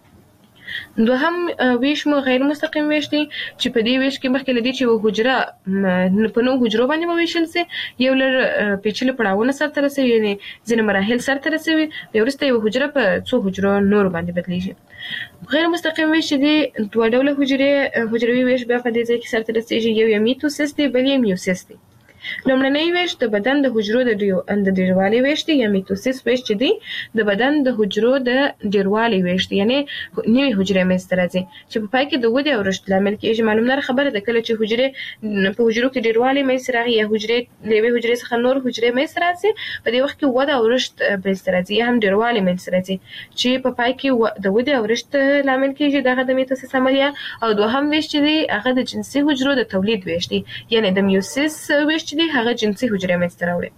دوهم ویش مو غیر مستقیم ویش دی چې په دې ویش کې مخکې لدی چې حجره په نو حجرو باندې وویشل سي، یو لر پیچلي پړاوونه سرته رسوي، یعنی ځینې مراحل سرته رسوي، بیا وروسته یو حجره په څو حجرو نور باندې بدلیږي. غیر مستقیم ویش دی دوه ډوله حجروي ویش بیا په دې ځای کې سرته رسیږي، یو یې میتوسیس دی، بل یې میوسیس دی. لومړنی ویش د بدن د حجرو د ډیروالي ویش دی یا میتوسیس ویش چې دی د بدن د حجرو د ډیروالي ویش دی، یعنی نوې حجرې منځته راځي چې په پای کې د ودې او رشد لامل کېږي. معلومه خبره ده کله چې حجرې په حجرو کې ډیروالي منځته راغی یا حجرې له یوې حجرې څخه نور حجرې منځته راځي، په دې وخت کې وده او رشد منځته راځي یا هم ډیروالي منځته راځي چې په پای کې د ودې او رشد لامل کېږي. دغه د میتوسیس عملیه. او دوهم ویش چې دی هغه د جنسي حجرو د تولید ویش دی، یعنی د میوسیس ویش چې دی هغه جنسي حجرې منځته راوړي.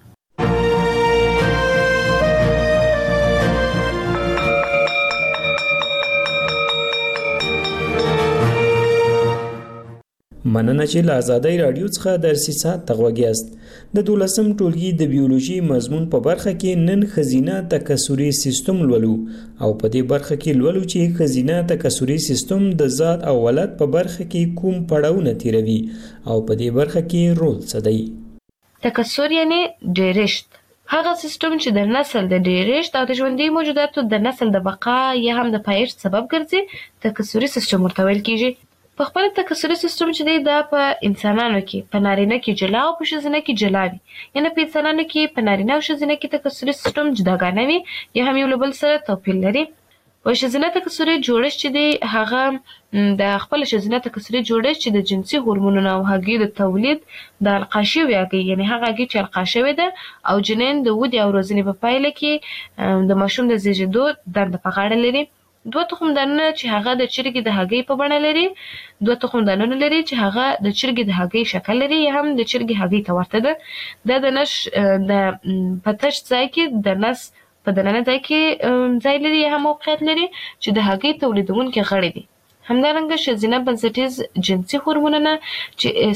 مننه چې له آزادۍ رادیو څخه درسي ساعت ته غوږ یاست. د 12م ټولګي د بیولوژي مضمون په برخه کې نن خزینه تکثري سیستم لولو او په دې برخه کې لولو چې خزینه تکثري سیستم د ذات او ولادت په برخه کې کوم پړاوونه تیروي او په دې برخه کې رول څه دی. تکثر یعنی ډیرښت، هغه سیستم چې د نسل د ډیرښت او د ژوندي موجوداتو د نسل د بقا یا هم د پایښت سبب ګرځي، تکثري سیستم ورته ویل کیږي. په خپل تکثري سیستم چې دی دا په انسانانو کې په نارینه کې جلا او په ښځینه کې جلا وي، یعنی په انسانانو کې په نارینه او ښځینه کې تکثري سیستم جداګانه وي یا هم یو له بل سره توپیر لري. په ښځینه تکثري جوړښت چې دی هغه د خپل ښځینه تکثري جوړښت چې د جنسي هورمونونو او هګۍ د تولید د القا شوې هګۍ، یعنی هغه هګۍ چې القا شوې ده او جنین د ودې او روزنې په پایله کې د ماشوم د زیږېدو دنده په غاړه لري. دوه تخمدانونه چې هغه د چرګې د هګۍ په بڼه لري، دوه تخمدانونه لري چې هغه د چرګې د هګۍ شکل لري یا هم د چرګې هګۍ ته ورته ده. دا د نش د په تش ځای کې د نس په دننه ځای کې ځای لري یا هم موقعیت لري چې د هګۍ تولیدونکي غړي دي. همدارنګه ښځینه بنسټیز جنسي هورمونونه چې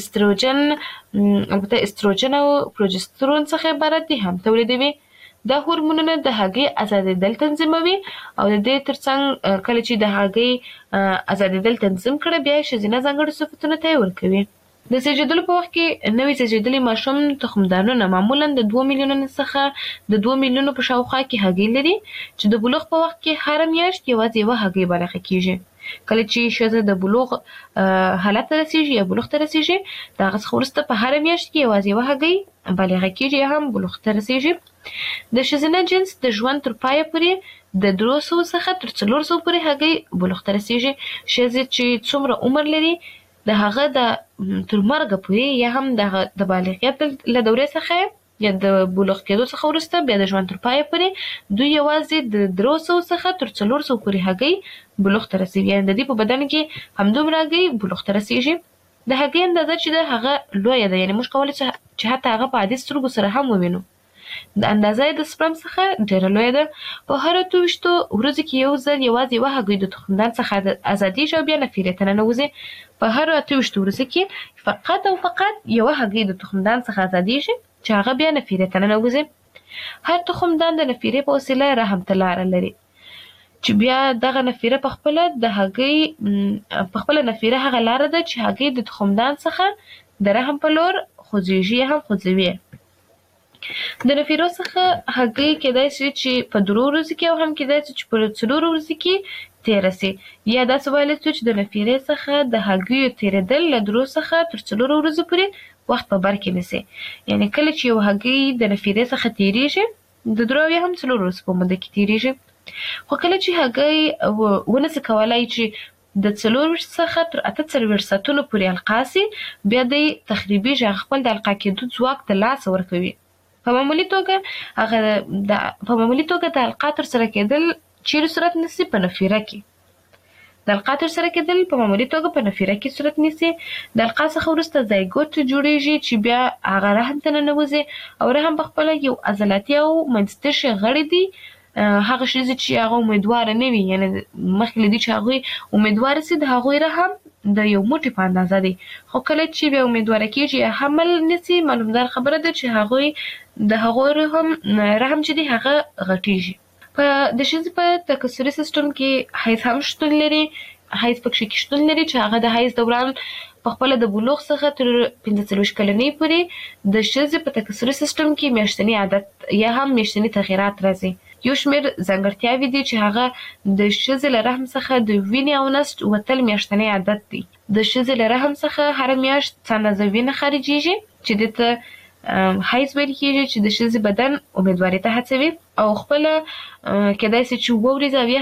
استروجن او پروجسترون څخه عبارت دي هم تولیدوي. دا هورمونونه د هګۍ ازادېدل تنظیموي او د دې ترڅنګ کله چې د هګۍ ازادېدل تنظیم کړه بیا یې ښځینه ځانګړي صفتونه ته یې ورکوي. د زیږیدلو په وخت کې نوې زیږیدلي ماشوم تخمدانونه معمولا د 2 میلیونو څخه د 2 میلیونو په شاوخوا کې هګۍ لري چې د بلوغ په وخت کې هر میاشت یوازې یوه هګۍ بالغه کیږي. کله چې ښځه د بلوغ حالت ته رسیږي یا بلوغ ته رسیږي د هغه څخه وروسته په هر میاشت کې یوازې یوه هګۍ بالغه کیږي یا هم بلوغ ته رسیږي. د ښځینه جنس د ژوند تر پایه پورې د 300 څخه تر 400 پورې هګۍ بلوغ ته رسیږي. ښځې چې څومره عمر لري د هغه د تر مرګه پورې یا هم د بالغیت له دورې څخه یا د بلوغ کېدو څخه وروسته بیا د ژوند تر پایه پورې دوی یوازې د 300 څخه تر 400 پورې هګۍ بلوغ ته رسیږي. یعنې د دې په بدن کې همدومره هګۍ بلوغ ته رسیږي. د هګۍ اندازه چې ده هغه لویه ده، یعنې موږ کولی چې حتی هغه په عادي سترګو سره هم ووینو. د اندازه د سپرم څخه ډېره لویه ده. په هره 28 ورځو کې یو ځل یوازې یوه هګۍ د تخمدان څخه ازادېږي او بیا نفیرې ته ننوځي. په هره 28 ورځو کې فقط او فقط یوه هګۍ د تخمدان څخه ازادېږي چې هغه بیا نفیرې ته ننوځي. هر تخمدان د نفیرې په وسیله رحم ته لاره لري چې بیا دغه نفیره په خپله د هګۍ په خپله نفیره هغه لاره ده چې هګۍ د تخمدان څخه د رحم په لور خوځېږي یا هم خوځوي. د نفیرو څخه هګۍ کېدای شي چې په 3 ورځو کې او هم کېدای شي چې په 4 ورځو کې تېره سي. یا داسې ویلی شو چې د نفیرې څخه د هګیو تېرېدل له 3 څخه تر 4 ورځو پورې وخت په بر کې نیسي. یعنې کله چې یو هګۍ د نفیرې څخه تېرېږي د 3 یا هم 4 ورځو په موده کې تېرېږي. خو کله چې هګۍ ونسي کولی چې د 4 څخه تر 48 ساعتونو پورې القا سي بیا دی تخریبېږي، هغه خپل د القا کېدو ځواک د لاسه ورکوي. په معمولي توګه د القا ترسره کېدل چیرې صورت نیسي؟ په نفیره کې. د القا ترسره کېدل په معمولي توګه په نفیره کې صورت نیسي. د القا څخه وروسته زایګوت جوړېږي چې بیا هغه رحم ته ننوځي او رحم په خپله یو عضلاتي او منځتشې غړي دي. هغه ښځې چې هغه امیدواره نه وي، یعنې مخکې له دې چې هغوی امیدواره سي د هغوی رحم د یو موټي په اندازه دی. خو کله چې بیا امیدواره کېږي یا حمل نیسي معلومدار خبره ده چې هغوی د هغوی رحم چې دی هغه غټېږي. د ښځې په تکثري سیسټم کې حیض هم شتون لري. حیض پکې کې شتون لري چې هغه د حیض دوران په خپله د بلوغ څخه تر 45 کلنۍ پورې د ښځې په تکثري سیسټم کې میاشتني عادت یا هم میاشتني تغیرات راځي. یو شمېر ځانګړتیاوې دي چې هغه د ښځې له رحم څخه د وینې او نسج وتل میاشتنی عادت دی. د ښځې له رحم څخه هره میاشت څه اندازه وینه خارجېږي چې دې ته حیض ویل کېږي چې د ښځې بدن امیدوارۍ ته هڅوي او خپله کېدای سي چې 2 ورځې او یا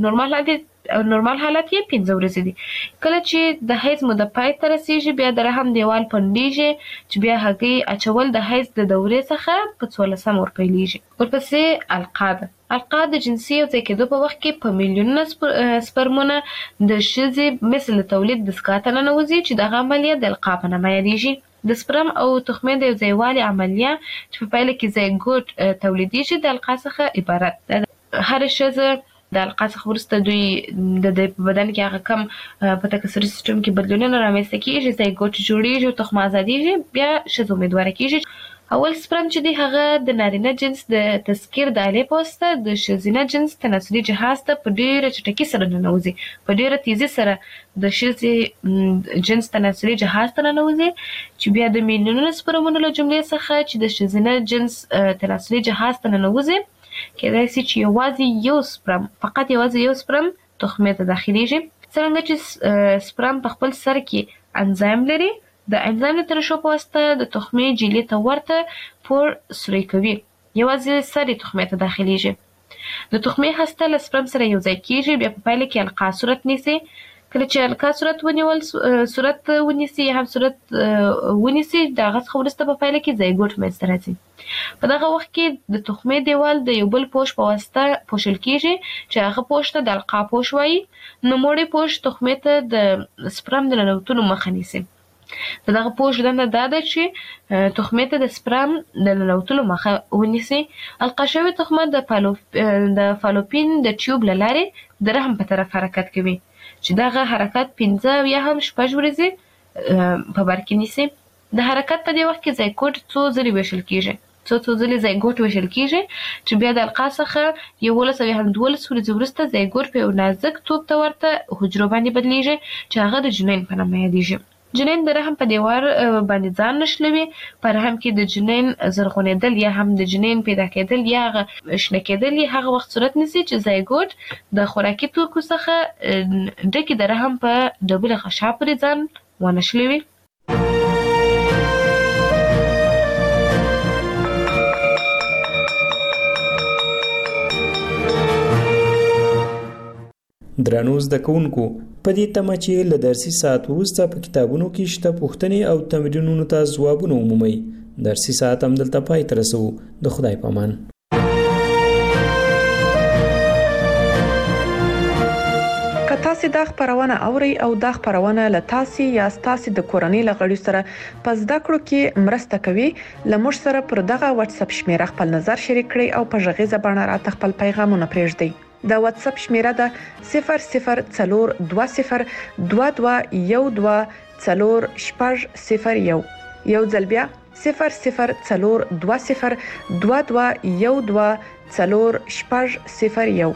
هم نورمال حالت یې 5 ورځې دي. کله چې د حیض موده پای ته رسېږي بیا د رحم دیوال پنډېږي چې بیا هګۍ اچول د حیض د دورې څخه په 14 ور پیلېږي. ورپسې القا ده. القا د جنسي یو ځای کېدو په وخت کې په میلیونونه سپرمونه د ښځې مثل تولید دستګاه ته ننوځي چې دغه عملیه د القا په نامه یادېږي. د سپرم او تخمې د یو ځایوالي عملیه چې په پایله کې زایګوټ تولیدېږي د القا څخه عبارت ده. هره ښځه د القا څخه وروسته دوی د په بدن کې هغه کم په تکثري سیسټم کې بدلونونه رامنځته کېږي، زایګوټ جوړېږي او تخم ازادېږي، بیا ښځه امیدواره کېږي. اول سپرم چې دی هغه د نارینه جنس د تذکیر د آلې په واسطه د ښځینه جنس تناسلي جهاز ته په ډېره چټکۍ سره ننوځي، په ډېره تیزي سره د ښځې جنس تناسلي جهاز ته ننوځي چې بیا د میلیونونو سپرمونو له جملې څخه چې د ښځینه جنس تناسلي جهاز ته ننوځي کېدای سي چې فقط یوازې یو سپرم تخمې ته داخلېږي. څرنګه چې سپرم په خپل سر کې انزایم لري، د انزایم د ترشح په واسطه د تخمې جیلې ته ورته پور سوری کوي، یوازې سر یې تخمې ته داخلېږي. د تخمې هسته له سپرم سره یو ځای کېږي، بیا په پایله کې القا صورت نیسي. کله چې القا صورت ونیسي یا هم صورت ونیسي د هغه څخه وروسته په پایله کې زایګوټ منځته راځي. په دغه وخت کې د تخمې دیوال د یو بل پوښ په واسطه پوښل کېږي چې هغه پوښ ته د القا پوښ وایي. نوموړی پوښ تخمې ته د سپرم د ننوتلو مخه نیسي. د دغه پوښ دنده دا ده چې تخمې ته د سپرم د ننوتلو مخه ونیسي. القا شوې تخمه د فالوپین د ټیوب له لارې د رحم په طرف حرکت کوي چې دغه حرکت 15 یا هم 6 ورځې په بر کې نیسي. د حرکت په دې وخت کې زایګوټ څو ځلې ویشل کېږي، څو ځلې زایګوټ ویشل کېږي چې بیا د القا څخه 11 یا هم 12 ورځې وروسته زایګوټ په یو نازک توپ ته ورته حجرو باندې بدلیږي چې هغه د جنین په نامه یادېږي. جنین د رحم په دیوار باندې ځان نشلوي. په رحم کې د جنین زرغونېدل یا هم د جنین پیدا کېدل یا شنه کېدل هغه وخت صورت نیسي چې زایګوټ د خوراکي توکو څخه ډکې د رحم په ډبل غشا پورې ځان ونشلوي. درنو زده کوونکو په دې تمه چې له درسي ساعت وروسته په کتابونو کې شته پوښتنې او تمرینونو ته ځوابونه ومومئ. درسي ساعت هم دلته پای ته رسو. د خدای په امان. که تاسو دا خبرونه اورئ او دا خبرونه له تاسو یا تاسو د کورنۍ لغړي سره په زده کړو کې مرسته کوي، لمر سره پر دغه واتس اپ شمیره خپل نظر شریک کړئ او په ژغې زبانه راته خپل پیغامونه پرېږدئ. د واتس اپ شمیره ده 004212124001. یو ځل بیا 004212124001.